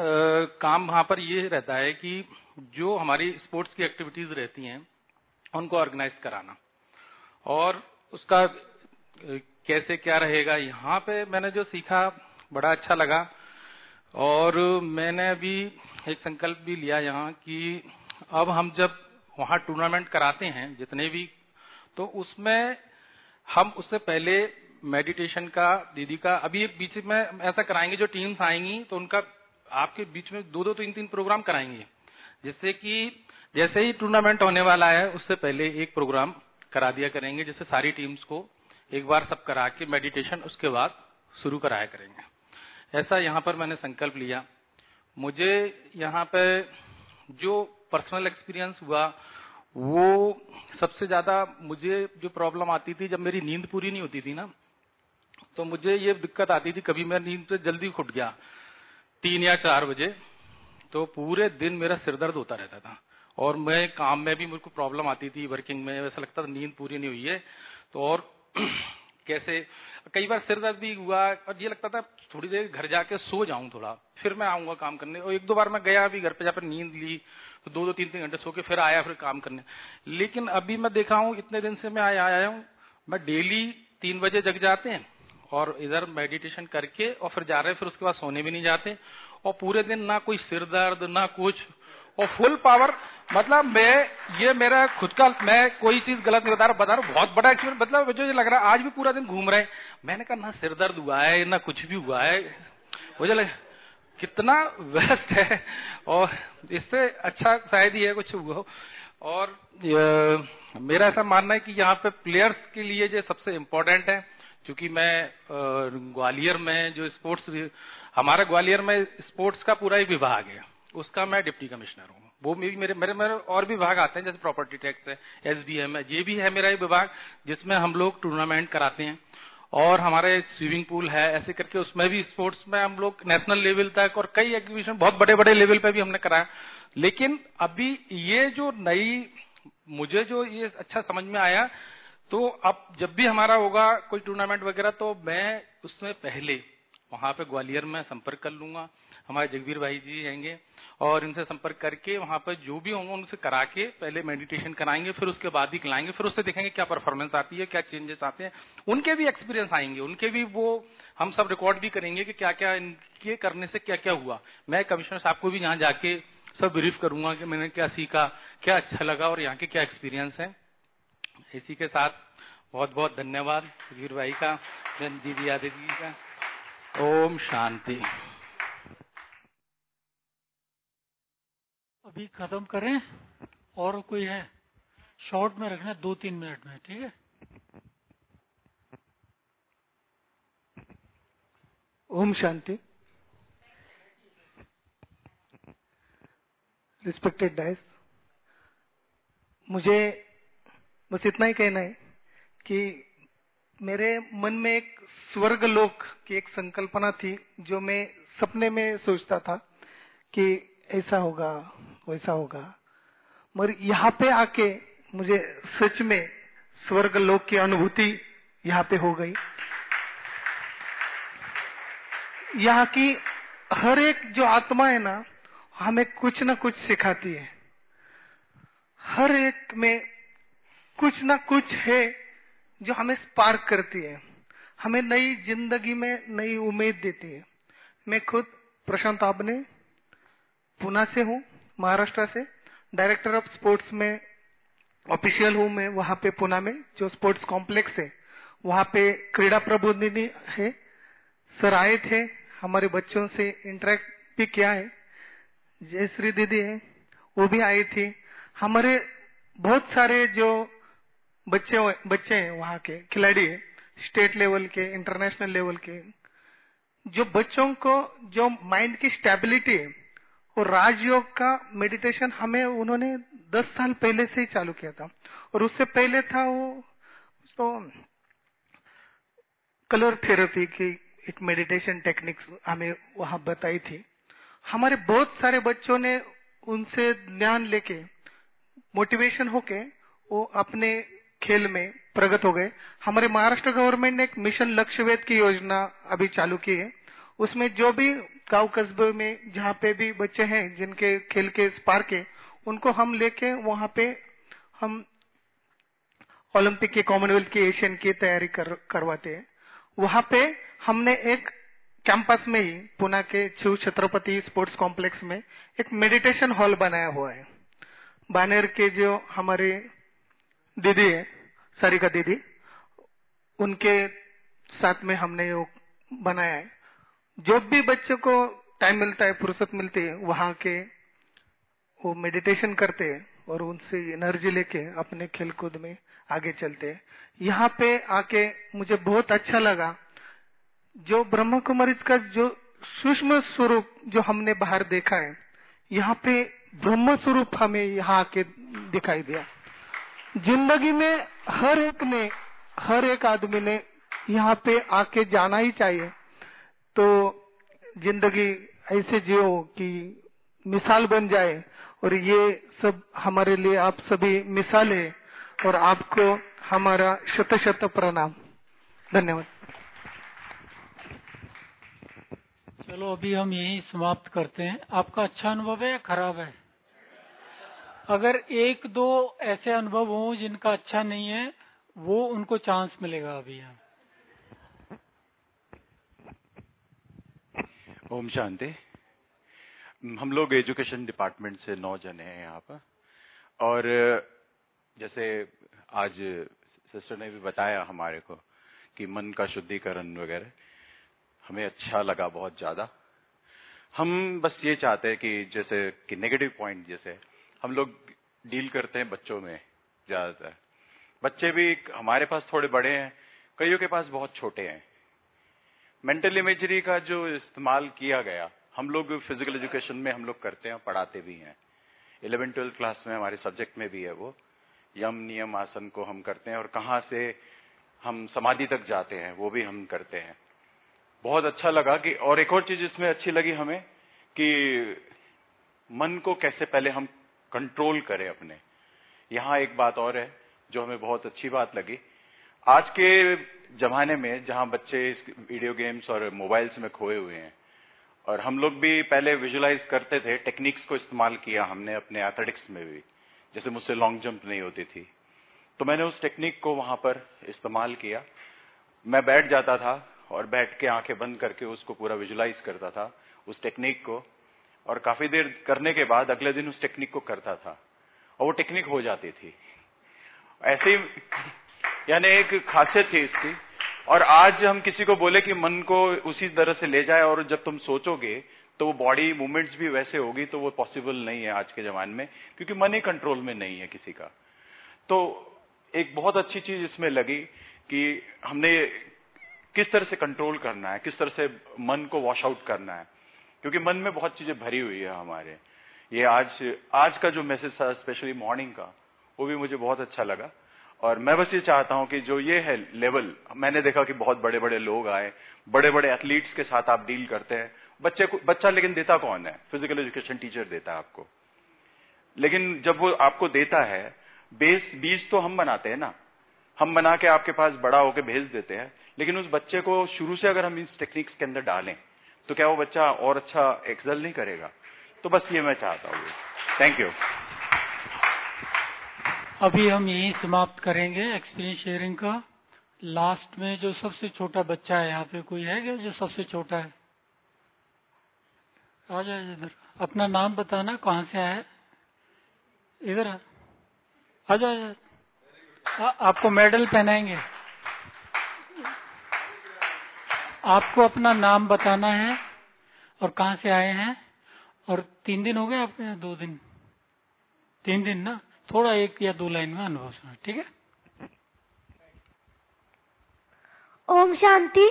काम वहाँ पर ये रहता है कि जो हमारी स्पोर्ट्स की एक्टिविटीज रहती हैं उनको ऑर्गेनाइज कराना, और उसका कैसे क्या रहेगा, यहाँ पे मैंने जो सीखा बड़ा अच्छा लगा। और मैंने अभी एक संकल्प भी लिया यहाँ कि अब हम जब वहाँ टूर्नामेंट कराते हैं जितने भी, तो उसमें हम उससे पहले मेडिटेशन का, दीदी का अभी एक बीच में ऐसा कराएंगे, जो टीम्स आएंगी तो उनका आपके बीच में 2-2, 3-3 प्रोग्राम कराएंगे, जिससे कि जैसे ही टूर्नामेंट होने वाला है उससे पहले एक प्रोग्राम करा दिया करेंगे, जिससे सारी टीम्स को एक बार सब करा के मेडिटेशन उसके बाद शुरू कराया करेंगे। ऐसा यहाँ पर मैंने संकल्प लिया। मुझे यहाँ पे जो पर्सनल एक्सपीरियंस हुआ, वो सबसे ज्यादा मुझे जो प्रॉब्लम आती थी, जब मेरी नींद पूरी नहीं होती थी ना, तो मुझे ये दिक्कत आती थी, कभी मैं नींद से जल्दी उठ गया 3 या 4 बजे, तो पूरे दिन मेरा सिर दर्द होता रहता था। और मैं काम में भी मुझको प्रॉब्लम आती थी, वर्किंग में ऐसा लगता था नींद पूरी नहीं हुई है। तो और कैसे कई बार सिर दर्द भी हुआ, और ये लगता था थोड़ी देर घर जाके सो जाऊं थोड़ा, फिर मैं आऊंगा काम करने। और 1-2 बार मैं गया भी घर पे, जाकर नींद ली, तो 2-2, 3-3 घंटे सो के फिर आया, फिर काम करने। लेकिन अभी मैं देखा हूँ, इतने दिन से मैं आया हूँ, मैं डेली 3 बजे जग जाते हैं और इधर मेडिटेशन करके और फिर जा रहे हैं, फिर उसके बाद सोने भी नहीं जाते, और पूरे दिन ना कोई सिर दर्द ना कुछ, और फुल पावर। मतलब ये मेरा खुद का, मैं कोई चीज गलत नहीं बता रहा, बहुत बड़ा एक्सपीरियंस। मतलब मुझे लग रहा है आज भी पूरा दिन घूम रहे हैं। मैंने कहा ना सिर दर्द हुआ है ना कुछ भी हुआ है, मुझे लगा कितना व्यस्त है, और इससे अच्छा शायद ही है कुछ हुआ हो। और मेरा ऐसा मानना है कि यहाँ पे प्लेयर्स के लिए जो सबसे इम्पोर्टेंट है, क्योंकि मैं ग्वालियर में जो स्पोर्ट्स, हमारा ग्वालियर में स्पोर्ट्स का पूरा ही विभाग है, उसका मैं डिप्टी कमिश्नर हूँ। वो मेरे मेरे मेरे और भी विभाग आते हैं, जैसे प्रॉपर्टी टैक्स है, SBM है, ये भी है मेरा एक विभाग जिसमें हम लोग टूर्नामेंट कराते हैं। और हमारे स्विमिंग पूल है, ऐसे करके उसमें भी स्पोर्ट्स में हम लोग नेशनल लेवल तक और कई एग्जीबिशन बहुत बड़े बड़े लेवल पे भी हमने कराया। लेकिन अभी ये जो नई मुझे जो ये अच्छा समझ में आया, तो अब जब भी हमारा होगा कोई टूर्नामेंट वगैरह, तो मैं उसमें पहले वहां पे ग्वालियर में संपर्क कर लूंगा, हमारे जगबीर भाई जी आएंगे और इनसे संपर्क करके वहां पर जो भी होंगे उनसे करा के पहले मेडिटेशन कराएंगे, फिर उसके बाद ही खिलाएंगे, फिर उससे देखेंगे क्या परफॉर्मेंस आती है, क्या चेंजेस आते हैं, उनके भी एक्सपीरियंस आएंगे, उनके भी वो हम सब रिकॉर्ड भी करेंगे कि क्या क्या इनके करने से क्या क्या हुआ। मैं कमिश्नर साहब को भी यहाँ जाके सब ब्रीफ करूंगा कि मैंने क्या सीखा, क्या अच्छा लगा और यहाँ के क्या एक्सपीरियंस है। इसी के साथ बहुत बहुत धन्यवाद वीर भाई का, दीदी यादव जी का। ओम शांति। अभी खत्म करें और कोई है? शॉर्ट में रखना, 2-3 मिनट में, ठीक है? ओम शांति। रिस्पेक्टेड डाइस, मुझे बस इतना ही कहना है कि मेरे मन में एक स्वर्ग लोक की एक संकल्पना थी, जो मैं सपने में सोचता था कि ऐसा होगा वैसा होगा, मगर यहाँ पे आके मुझे सच में स्वर्ग लोक की अनुभूति यहाँ पे हो गई। यहाँ की हर एक जो आत्मा है ना, हमें कुछ ना कुछ सिखाती है। हर एक में कुछ ना कुछ है जो हमें स्पार्क करती है, हमें नई जिंदगी में नई उम्मीद देती है। मैं खुद प्रशांत आबने पुणे से हूँ, महाराष्ट्र से। डायरेक्टर ऑफ स्पोर्ट्स में ऑफिशियल हूँ मैं वहाँ पे पुणे में, जो स्पोर्ट्स कॉम्प्लेक्स है वहाँ पे क्रीड़ा प्रबोधिनी है। सर आए थे, हमारे बच्चों से इंटरेक्ट भी किया है। जयश्री दीदी है, वो भी आई थी। हमारे बहुत सारे जो बच्चे हैं वहाँ के खिलाड़ी है, स्टेट लेवल के, इंटरनेशनल लेवल के, जो बच्चों को जो माइंड की स्टेबिलिटी है, और राजयोग का मेडिटेशन हमें उन्होंने 10 साल पहले से ही चालू किया था। और उससे पहले था वो तो कलर थेरेपी की एक मेडिटेशन टेक्निक्स हमें वहां बताई थी। हमारे बहुत सारे बच्चों ने उनसे ज्ञान लेके मोटिवेशन होके वो अपने खेल में प्रगत हो गए। हमारे महाराष्ट्र गवर्नमेंट ने एक मिशन लक्ष्यवेद की योजना अभी चालू की है। उसमें जो भी गांव कस्बे में जहाँ पे भी बच्चे हैं जिनके खेल के स्पार्क है, उनको हम लेके वहां पे हम ओलंपिक के, कॉमनवेल्थ की, एशियन की तैयारी करवाते हैं। वहां पे हमने एक कैंपस में ही पुणे के शिव छत्रपति स्पोर्ट्स कॉम्प्लेक्स में एक मेडिटेशन हॉल बनाया हुआ है। बानेर के जो हमारे दीदी है, सारिका दीदी, उनके साथ में हमने वो बनाया है। जो भी बच्चों को टाइम मिलता है, फुर्सत मिलती है, वहां के वो मेडिटेशन करते हैं और उनसे एनर्जी लेके अपने खेल कूद में आगे चलते हैं। यहाँ पे आके मुझे बहुत अच्छा लगा। जो ब्रह्म कुमारी का जो सूक्ष्म स्वरूप जो हमने बाहर देखा है, यहाँ पे ब्रह्म स्वरूप हमें यहाँ आके दिखाई दिया। जिंदगी में हर एक आदमी ने यहाँ पे आके जाना ही चाहिए। तो जिंदगी ऐसे जियो कि मिसाल बन जाए, और ये सब हमारे लिए आप सभी मिसाल है, और आपको हमारा शत शत प्रणाम। धन्यवाद। चलो अभी हम यही समाप्त करते हैं। आपका अच्छा अनुभव है या खराब है? अगर 1-2 ऐसे अनुभव हों जिनका अच्छा नहीं है, वो उनको चांस मिलेगा अभी यहाँ। ओम शांति। हम लोग एजुकेशन डिपार्टमेंट से 9 जने हैं यहाँ पर, और जैसे आज सिस्टर ने भी बताया हमारे को कि मन का शुद्धिकरण वगैरह, हमें अच्छा लगा बहुत ज्यादा। हम बस ये चाहते हैं कि जैसे कि नेगेटिव पॉइंट जैसे हम लोग डील करते हैं बच्चों में ज्यादातर। बच्चे भी हमारे पास थोड़े बड़े हैं, कईयों के पास बहुत छोटे हैं। मेंटल इमेजरी का जो इस्तेमाल किया गया, हम लोग फिजिकल एजुकेशन में हम लोग करते हैं, पढ़ाते भी हैं। 11th-12th क्लास में हमारे सब्जेक्ट में भी है वो। यम नियम आसन को हम करते हैं और कहाँ से हम समाधि तक जाते हैं वो भी हम करते हैं। बहुत अच्छा लगा कि, और एक और चीज इसमें अच्छी लगी हमें कि मन को कैसे पहले हम कंट्रोल करें अपने। यहाँ एक बात और है जो हमें बहुत अच्छी बात लगी। आज के जमाने में जहां बच्चे इस वीडियो गेम्स और मोबाइल्स में खोए हुए हैं, और हम लोग भी पहले विजुलाइज करते थे, टेक्निक्स को इस्तेमाल किया हमने अपने एथलेटिक्स में भी। जैसे मुझसे लॉन्ग जंप नहीं होती थी तो मैंने उस टेक्निक को वहां पर इस्तेमाल किया। मैं बैठ जाता था और बैठ के आंखें बंद करके उसको पूरा विजुलाइज करता था उस टेक्निक को, और काफी देर करने के बाद अगले दिन उस टेक्निक को करता था और वो टेक्निक हो जाती थी। ऐसे ही यानी एक खासियत थी इसकी। और आज हम किसी को बोले कि मन को उसी तरह से ले जाए और जब तुम सोचोगे तो वो बॉडी मूवमेंट्स भी वैसे होगी, तो वो पॉसिबल नहीं है आज के जमाने में, क्योंकि मन ही कंट्रोल में नहीं है किसी का। तो एक बहुत अच्छी चीज इसमें लगी कि हमने किस तरह से कंट्रोल करना है, किस तरह से मन को वॉश आउट करना है, क्योंकि मन में बहुत चीजें भरी हुई है हमारे। ये आज का जो मैसेज था स्पेशली मॉर्निंग का, वो भी मुझे बहुत अच्छा लगा। और मैं बस ये चाहता हूं कि जो ये है लेवल, मैंने देखा कि बहुत बड़े बड़े लोग आए, बड़े बड़े एथलीट्स के साथ आप डील करते हैं। बच्चा लेकिन देता कौन है? फिजिकल एजुकेशन टीचर देता है आपको। लेकिन जब वो आपको देता है, बीज तो हम बनाते हैं ना, हम बना के आपके पास बड़ा होके भेज देते हैं। लेकिन उस बच्चे को शुरू से अगर हम इस टेक्निक्स के अंदर डालें तो क्या वो बच्चा और अच्छा एक्सेल नहीं करेगा? तो बस ये मैं चाहता हूँ। Thank you. अभी हम यही समाप्त करेंगे एक्सपीरियंस शेयरिंग का। लास्ट में जो सबसे छोटा बच्चा है, यहाँ पे कोई है क्या जो सबसे छोटा है? आ जाए इधर, अपना नाम बताना, कहाँ से आया है, इधर आ जाए। आपको मेडल पहनाएंगे। आपको अपना नाम बताना है और कहाँ से आए हैं, और 3 दिन हो गए आपके यहाँ? 2 दिन, 3 दिन ना, थोड़ा 1 या 2 लाइन में अनुभव सुना, ठीक है? ओम शांति।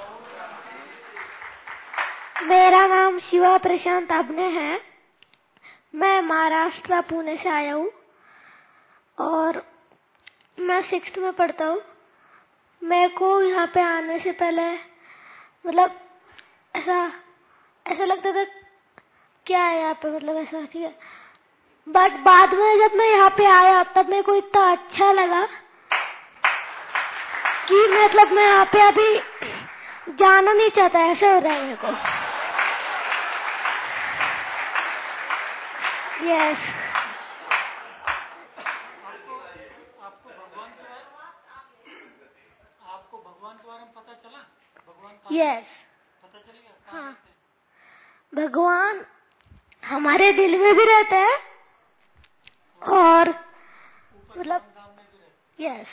मेरा नाम शिवा प्रशांत अबने है। मैं महाराष्ट्र पुणे से आया हूँ और मैं 6th में पढ़ता हूँ। मेरे को यहाँ पे आने से पहले मतलब ऐसा लगता था क्या है यहाँ पे, मतलब ऐसा, ठीक है। बट बाद में जब मैं यहाँ पे आया तब मेरे को इतना अच्छा लगा कि मतलब मैं यहाँ पे अभी जाना नहीं चाहता, ऐसा हो रहा है मेरे को। यस। आपको भगवान के बारे में पता चला? भगवान यस, पता चलेगा? हाँ, भगवान हमारे दिल में भी रहता है और मतलब यस।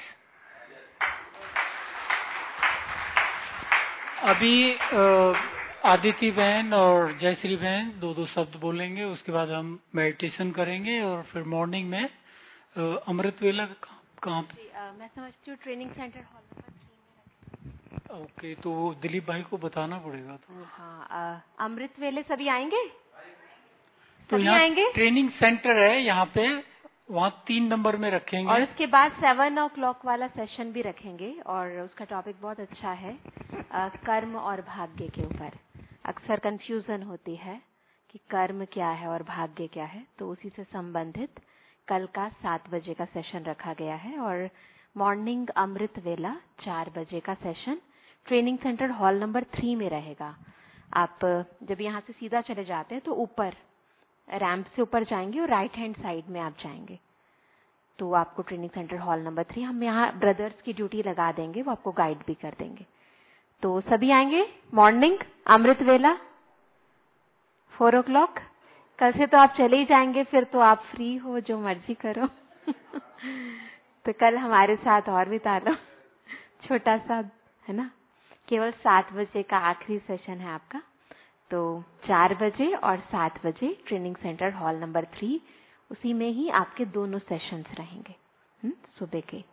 अभी आदिति बहन और जयश्री बहन 2-2 शब्द बोलेंगे, उसके बाद हम मेडिटेशन करेंगे और फिर मॉर्निंग में अमृत वेला कहाँ पे? मैं समझती हूँ ट्रेनिंग सेंटर हॉल नंबर 3 में। ओके, तो वो दिलीप भाई को बताना पड़ेगा तो। हाँ, अमृत वेले सभी आएंगे? तो सभी यहाँ आएंगे? ट्रेनिंग सेंटर है यहाँ पे, वहाँ 3 नंबर में रखेंगे। और उसके बाद 7 o'clock वाला सेशन भी रखेंगे और उसका टॉपिक बहुत अच्छा है, कर्म और भाग्य के ऊपर। अक्सर कंफ्यूजन होती है कि कर्म क्या है और भाग्य क्या है, तो उसी से संबंधित कल का 7 बजे का सेशन रखा गया है। और मॉर्निंग अमृत वेला 4 बजे का session training centre hall number 3 में रहेगा। आप जब यहाँ से सीधा चले जाते हैं तो ऊपर रैंप से ऊपर जाएंगे और राइट हैंड साइड में आप जाएंगे तो आपको ट्रेनिंग सेंटर हॉल नंबर 3, हम यहाँ ब्रदर्स की ड्यूटी लगा देंगे, वो आपको गाइड भी कर देंगे। तो सभी आएंगे मॉर्निंग अमृत वेला 4 o'clock। कल से तो आप चले ही जाएंगे, फिर तो आप फ्री हो, जो मर्जी करो। तो कल हमारे साथ और बिता लो, छोटा सा है ना। केवल 7 बजे का आखिरी सेशन है आपका, तो 4 बजे और 7 बजे ट्रेनिंग सेंटर हॉल नंबर 3, उसी में ही आपके दोनों सेशंस रहेंगे सुबह के।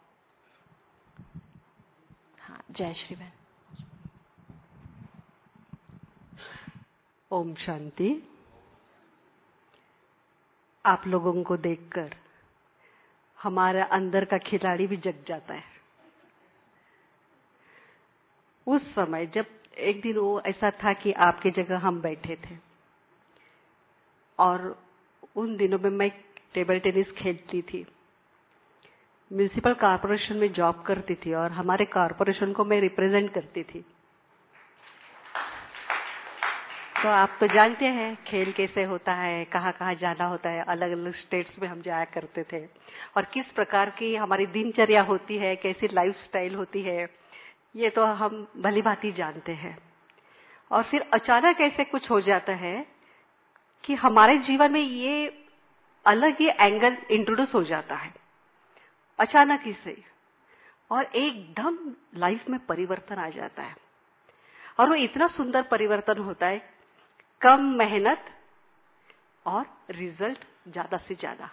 हाँ, जय श्री बहन। ओम शांति। आप लोगों को देखकर हमारा अंदर का खिलाड़ी भी जग जाता है। उस समय जब एक दिन वो ऐसा था कि आपकी जगह हम बैठे थे, और उन दिनों में मैं टेबल टेनिस खेलती थी, म्युनिसिपल कॉर्पोरेशन में जॉब करती थी और हमारे कॉर्पोरेशन को मैं रिप्रेजेंट करती थी। तो आप तो जानते हैं खेल कैसे होता है, कहाँ कहाँ जाना होता है, अलग अलग स्टेट्स में हम जाया करते थे और किस प्रकार की हमारी दिनचर्या होती है, कैसी लाइफस्टाइल होती है, ये तो हम भली भांति जानते हैं। और फिर अचानक ऐसे कुछ हो जाता है कि हमारे जीवन में ये अलग ही एंगल इंट्रोड्यूस हो जाता है अचानक ही से, और एकदम लाइफ में परिवर्तन आ जाता है। और वो इतना सुंदर परिवर्तन होता है, कम मेहनत और रिजल्ट ज्यादा से ज्यादा।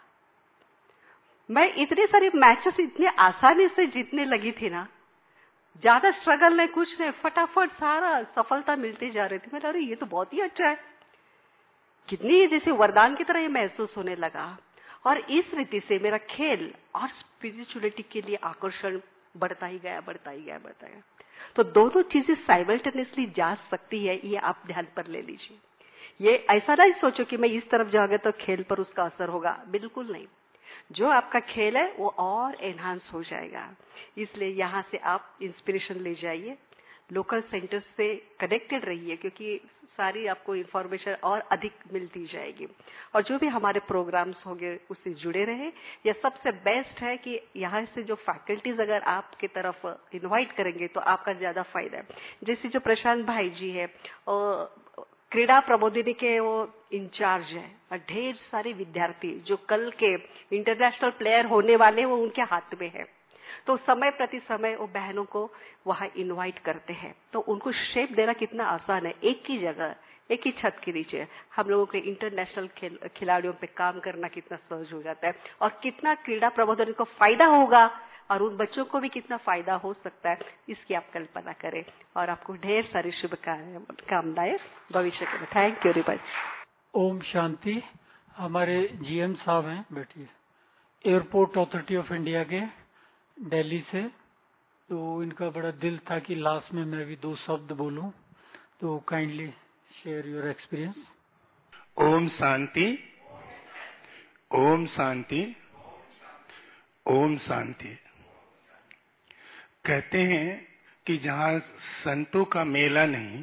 मैं इतने सारे मैचेस इतने आसानी से जीतने लगी थी ना, ज्यादा स्ट्रगल नहीं, कुछ नहीं, फटाफट सारा सफलता मिलती जा रही थी। मैं अरे ये तो बहुत ही अच्छा है, कितनी जैसे वरदान की तरह ये महसूस होने लगा। और इस रीति से मेरा खेल और स्पिरिचुअलिटी के लिए आकर्षण बढ़ता ही गया, बढ़ता ही गया, बढ़ता गया। तो दोनों चीजें साइमल्टेनियसली जा सकती है, ये आप ध्यान पर ले लीजिए। ये ऐसा नहीं सोचो कि मैं इस तरफ जाऊंगा तो खेल पर उसका असर होगा, बिल्कुल नहीं। जो आपका खेल है वो और एनहांस हो जाएगा। इसलिए यहाँ से आप इंस्पिरेशन ले जाइए, लोकल सेंटर से कनेक्टेड रहिए, क्योंकि सारी आपको इंफॉर्मेशन और अधिक मिलती जाएगी। और जो भी हमारे प्रोग्राम्स होंगे उससे जुड़े रहे। यह सबसे बेस्ट है कि यहाँ से जो फैकल्टीज अगर आपके तरफ इनवाइट करेंगे तो आपका ज्यादा फायदा है। जैसे जो प्रशांत भाई जी है, क्रीड़ा प्रबोधिनी के वो इंचार्ज है, और ढेर सारे विद्यार्थी जो कल के इंटरनेशनल प्लेयर होने वाले वो उनके हाथ में है। तो समय प्रति समय वो बहनों को वहां इनवाइट करते हैं। तो उनको शेप देना कितना आसान है, एक ही जगह एक ही छत के नीचे हम लोगों के इंटरनेशनल खिलाड़ियों पे काम करना कितना सहज हो जाता है, और कितना क्रीड़ा प्रबोधन को फायदा होगा और उन बच्चों को भी कितना फायदा हो सकता है, इसकी आप कल्पना करें। और आपको ढेर सारी शुभकामनाएं भविष्य के लिए। Thank you very much. ओम शांति। हमारे जीएम साहब हैं, बैठिए, एयरपोर्ट अथॉरिटी ऑफ इंडिया के दिल्ली से। तो इनका बड़ा दिल था कि लास्ट में मैं भी 2 शब्द बोलूं, तो काइंडली शेयर योर एक्सपीरियंस। ओम शांति, ओम शांति, ओम शांति। कहते हैं कि जहाँ संतों का मेला नहीं,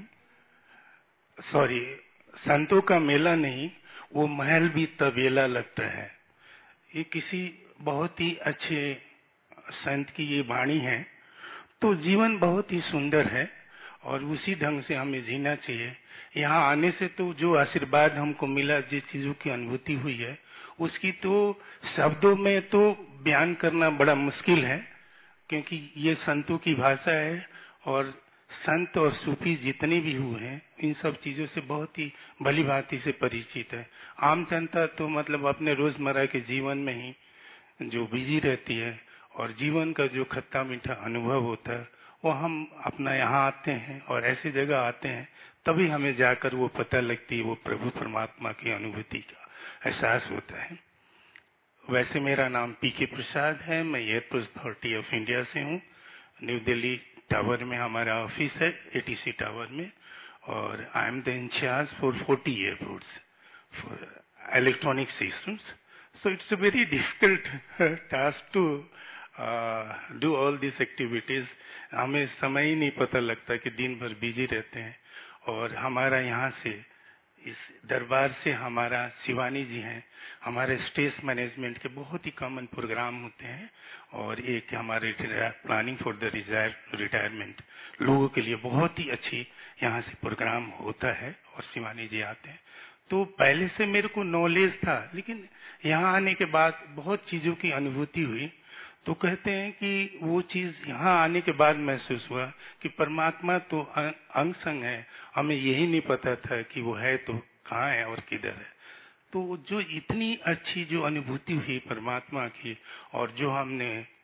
संतों का मेला नहीं, वो महल भी तबेला लगता है। ये किसी बहुत ही अच्छे संत की ये वाणी है। तो जीवन बहुत ही सुंदर है और उसी ढंग से हमें जीना चाहिए। यहाँ आने से तो जो आशीर्वाद हमको मिला, जिस चीजों की अनुभूति हुई है, उसकी तो शब्दों में तो बयान करना बड़ा मुश्किल है, क्योंकि ये संतों की भाषा है। और संत और सूफी जितने भी हुए हैं, इन सब चीजों से बहुत ही भली भांति से परिचित है। आम जनता तो मतलब अपने रोजमर्रा के जीवन में ही जो बिजी रहती है, और जीवन का जो खट्टा मीठा अनुभव होता है वो हम अपना यहाँ आते हैं और ऐसी जगह आते हैं, तभी हमें जाकर वो पता लगती है, वो प्रभु परमात्मा की अनुभूति का एहसास होता है। वैसे मेरा नाम पीके प्रसाद है, मैं एयरपोर्ट अथॉरिटी ऑफ इंडिया से हूँ। न्यू दिल्ली टावर में हमारा ऑफिस है, एटीसी टावर में, और I am the in charge for 40 airports for electronic systems. So it's a very difficult task to do all these activities. हमें समय ही नहीं पता लगता कि दिन भर बिजी रहते हैं। और हमारा यहाँ से इस दरबार से हमारा शिवानी जी हैं, हमारे स्टेज मैनेजमेंट के बहुत ही कॉमन प्रोग्राम होते हैं, और एक हमारे प्लानिंग फॉर द रिटायरमेंट लोगों के लिए बहुत ही अच्छी यहाँ से प्रोग्राम होता है, और शिवानी जी आते हैं। तो पहले से मेरे को नॉलेज था, लेकिन यहाँ आने के बाद बहुत चीजों की अनुभूति हुई। तो कहते हैं कि वो चीज यहाँ आने के बाद महसूस हुआ कि परमात्मा तो अंग संग है, हमें यही नहीं पता था कि वो है तो कहाँ है और किधर है। तो जो इतनी अच्छी जो अनुभूति हुई परमात्मा की, और जो हमने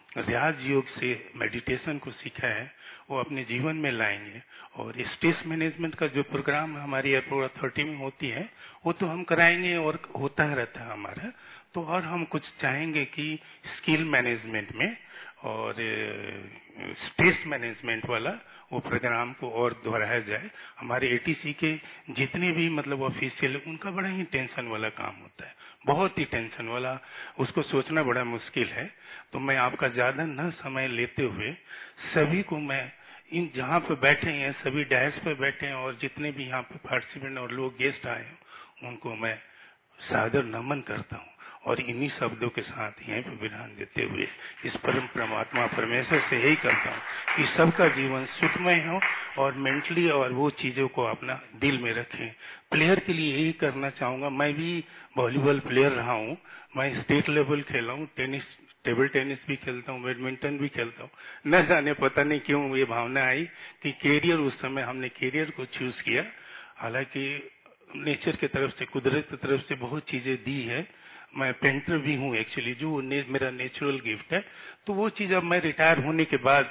रियाज योग से मेडिटेशन को सीखा है वो अपने जीवन में लाएंगे। और स्ट्रेस मैनेजमेंट का जो प्रोग्राम हमारी एयरपोर्ट अथॉरिटी में होती है वो तो हम कराएंगे और होता रहता है हमारा। तो और हम कुछ चाहेंगे कि स्किल मैनेजमेंट में और स्ट्रेस मैनेजमेंट वाला वो प्रोग्राम को और दोहराया जाए। हमारे एटीसी के जितने भी मतलब ऑफिशियल उनका बड़ा ही टेंशन वाला काम होता है, बहुत ही टेंशन वाला, उसको सोचना बड़ा मुश्किल है। तो मैं आपका ज्यादा न समय लेते हुए सभी को मैं इन जहाँ पे बैठे हैं सभी डैश पे बैठे हैं और जितने भी यहाँ पे पार्टिसिपेंट और लोग गेस्ट आए हैं उनको मैं सादर नमन करता हूँ और इन्हीं शब्दों के साथ यहीं पे विराम देते हुए इस परम परमात्मा परमेश्वर से यही करता हूँ कि सबका जीवन सुखमय हो और मेंटली और वो चीजों को अपना दिल में रखें। प्लेयर के लिए यही करना चाहूंगा। मैं भी वॉलीबॉल प्लेयर रहा हूँ, मैं स्टेट लेवल खेला हूँ, टेबल टेनिस भी खेलता हूँ, बैडमिंटन भी खेलता हूँ। न जाने पता नहीं क्यों ये भावना आई कि कैरियर, उस समय हमने कैरियर को चूज किया। हालांकि नेचर की तरफ से, कुदरत की तरफ से बहुत चीजें दी है। मैं पेंटर भी हूँ एक्चुअली, जो मेरा नेचुरल गिफ्ट है। तो वो चीज अब मैं रिटायर होने के बाद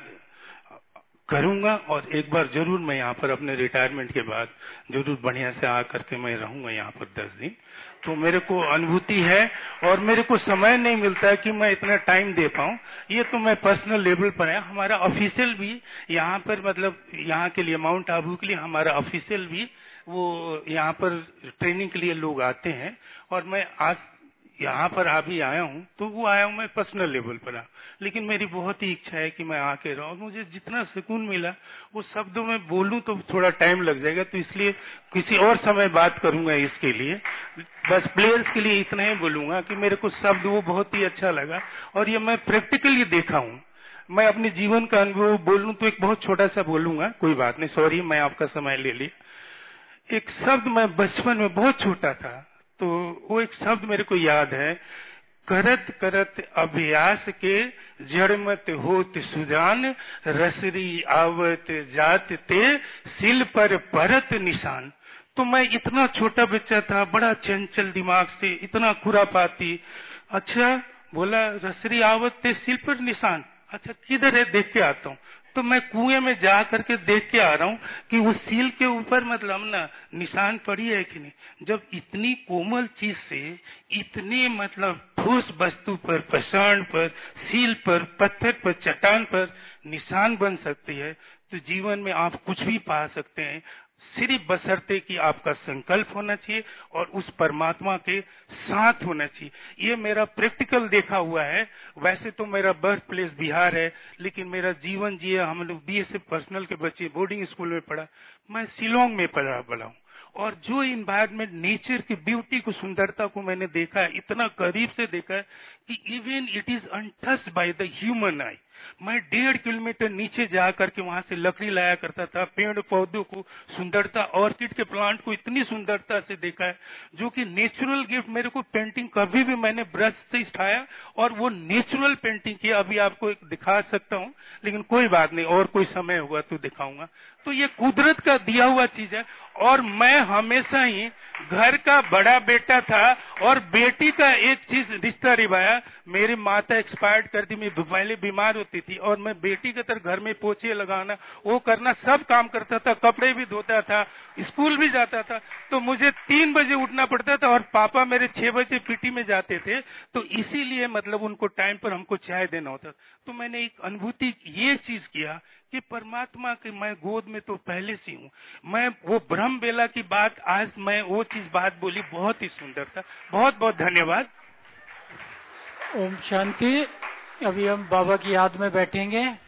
करूंगा और एक बार जरूर मैं यहाँ पर अपने रिटायरमेंट के बाद जरूर बढ़िया से आकर के मैं रहूंगा यहाँ पर 10 दिन। तो मेरे को अनुभूति है और मेरे को समय नहीं मिलता है कि मैं इतना टाइम दे पाऊँ। ये तो मैं पर्सनल लेवल पर है। हमारा ऑफिशियल भी यहाँ पर मतलब यहाँ के लिए माउंट आबू के लिए हमारा ऑफिशियल भी वो यहाँ पर ट्रेनिंग के लिए लोग आते हैं और मैं आज यहाँ पर अभी आया हूँ तो वो आया हूँ मैं पर्सनल लेवल पर। लेकिन मेरी बहुत ही इच्छा है कि मैं आके रहूँ। मुझे जितना सुकून मिला वो शब्दों में बोलूं तो थोड़ा टाइम लग जाएगा, तो इसलिए किसी और समय बात करूंगा इसके लिए। बस प्लेयर्स के लिए इतना ही बोलूंगा कि मेरे को शब्द वो बहुत ही अच्छा लगा और ये मैं प्रैक्टिकली देखा हूँ। मैं अपने जीवन का अनुभव बोलूं तो एक बहुत छोटा सा बोलूंगा, कोई बात नहीं, सॉरी मैं आपका समय ले लिया। एक शब्द, मैं बचपन में बहुत छोटा था तो वो एक शब्द मेरे को याद है, करत करत अभ्यास के जड़ मत होत सुजान, रसरी आवत जात ते सिल पर परत निशान। तो मैं इतना छोटा बच्चा था, बड़ा चंचल दिमाग से, इतना खुरापाती। अच्छा बोला रसरी आवत ते सिल पर निशान, अच्छा किधर है देख के आता हूँ। तो मैं कुएं में जा करके देख के आ रहा हूँ कि उस सील के ऊपर मतलब ना निशान पड़ी है कि नहीं। जब इतनी कोमल चीज से इतने मतलब ठोस वस्तु पर, पसाण पर, सील पर, पत्थर पर, चट्टान पर निशान बन सकती है तो जीवन में आप कुछ भी पा सकते हैं, सिर्फ बशर्ते कि आपका संकल्प होना चाहिए और उस परमात्मा के साथ होना चाहिए। ये मेरा प्रैक्टिकल देखा हुआ है। वैसे तो मेरा बर्थ प्लेस बिहार है, लेकिन मेरा जीवन जिए, हम लोग बीएसएफ पर्सनल के बच्चे बोर्डिंग स्कूल में पढ़ा, मैं शिलोंग में पढ़ा हूँ। और जो इन्वायरमेंट, नेचर की ब्यूटी को, सुंदरता को मैंने देखा है, इतना करीब से देखा है कि even it is untouched by the human eye. मैं 1.5 किलोमीटर नीचे जा करके वहां से लकड़ी लाया करता था, पेड़ पौधों को, सुंदरता, ऑर्किड के प्लांट को इतनी सुंदरता से देखा है, जो कि नेचुरल गिफ्ट। मेरे को पेंटिंग कभी भी मैंने ब्रश से उठाया और वो नेचुरल पेंटिंग की, अभी आपको एक दिखा सकता हूँ, लेकिन कोई बात नहीं, और कोई समय होगा तो दिखाऊंगा। तो ये कुदरत का दिया हुआ चीज है। और मैं हमेशा ही घर का बड़ा बेटा था और बेटी का एक चीज रिश्ता निभाया। मेरी माता एक्सपायर्ड कर दी, मैं पहले बीमार होती थी और मैं बेटी के तरह घर में पोछे लगाना, वो करना, सब काम करता था, कपड़े भी धोता था, स्कूल भी जाता था। तो मुझे 3 बजे उठना पड़ता था और पापा मेरे 6 बजे पीटी में जाते थे, तो इसीलिए मतलब उनको टाइम पर हमको चाय देना होता। तो मैंने एक अनुभूति ये चीज किया कि परमात्मा के मैं गोद में तो पहले से हूँ। मैं वो ब्रह्म बेला की बात, आज मैं वो चीज बात बोली, बहुत ही सुंदर था। बहुत बहुत धन्यवाद। ओम शांति। अभी हम बाबा की याद में बैठेंगे।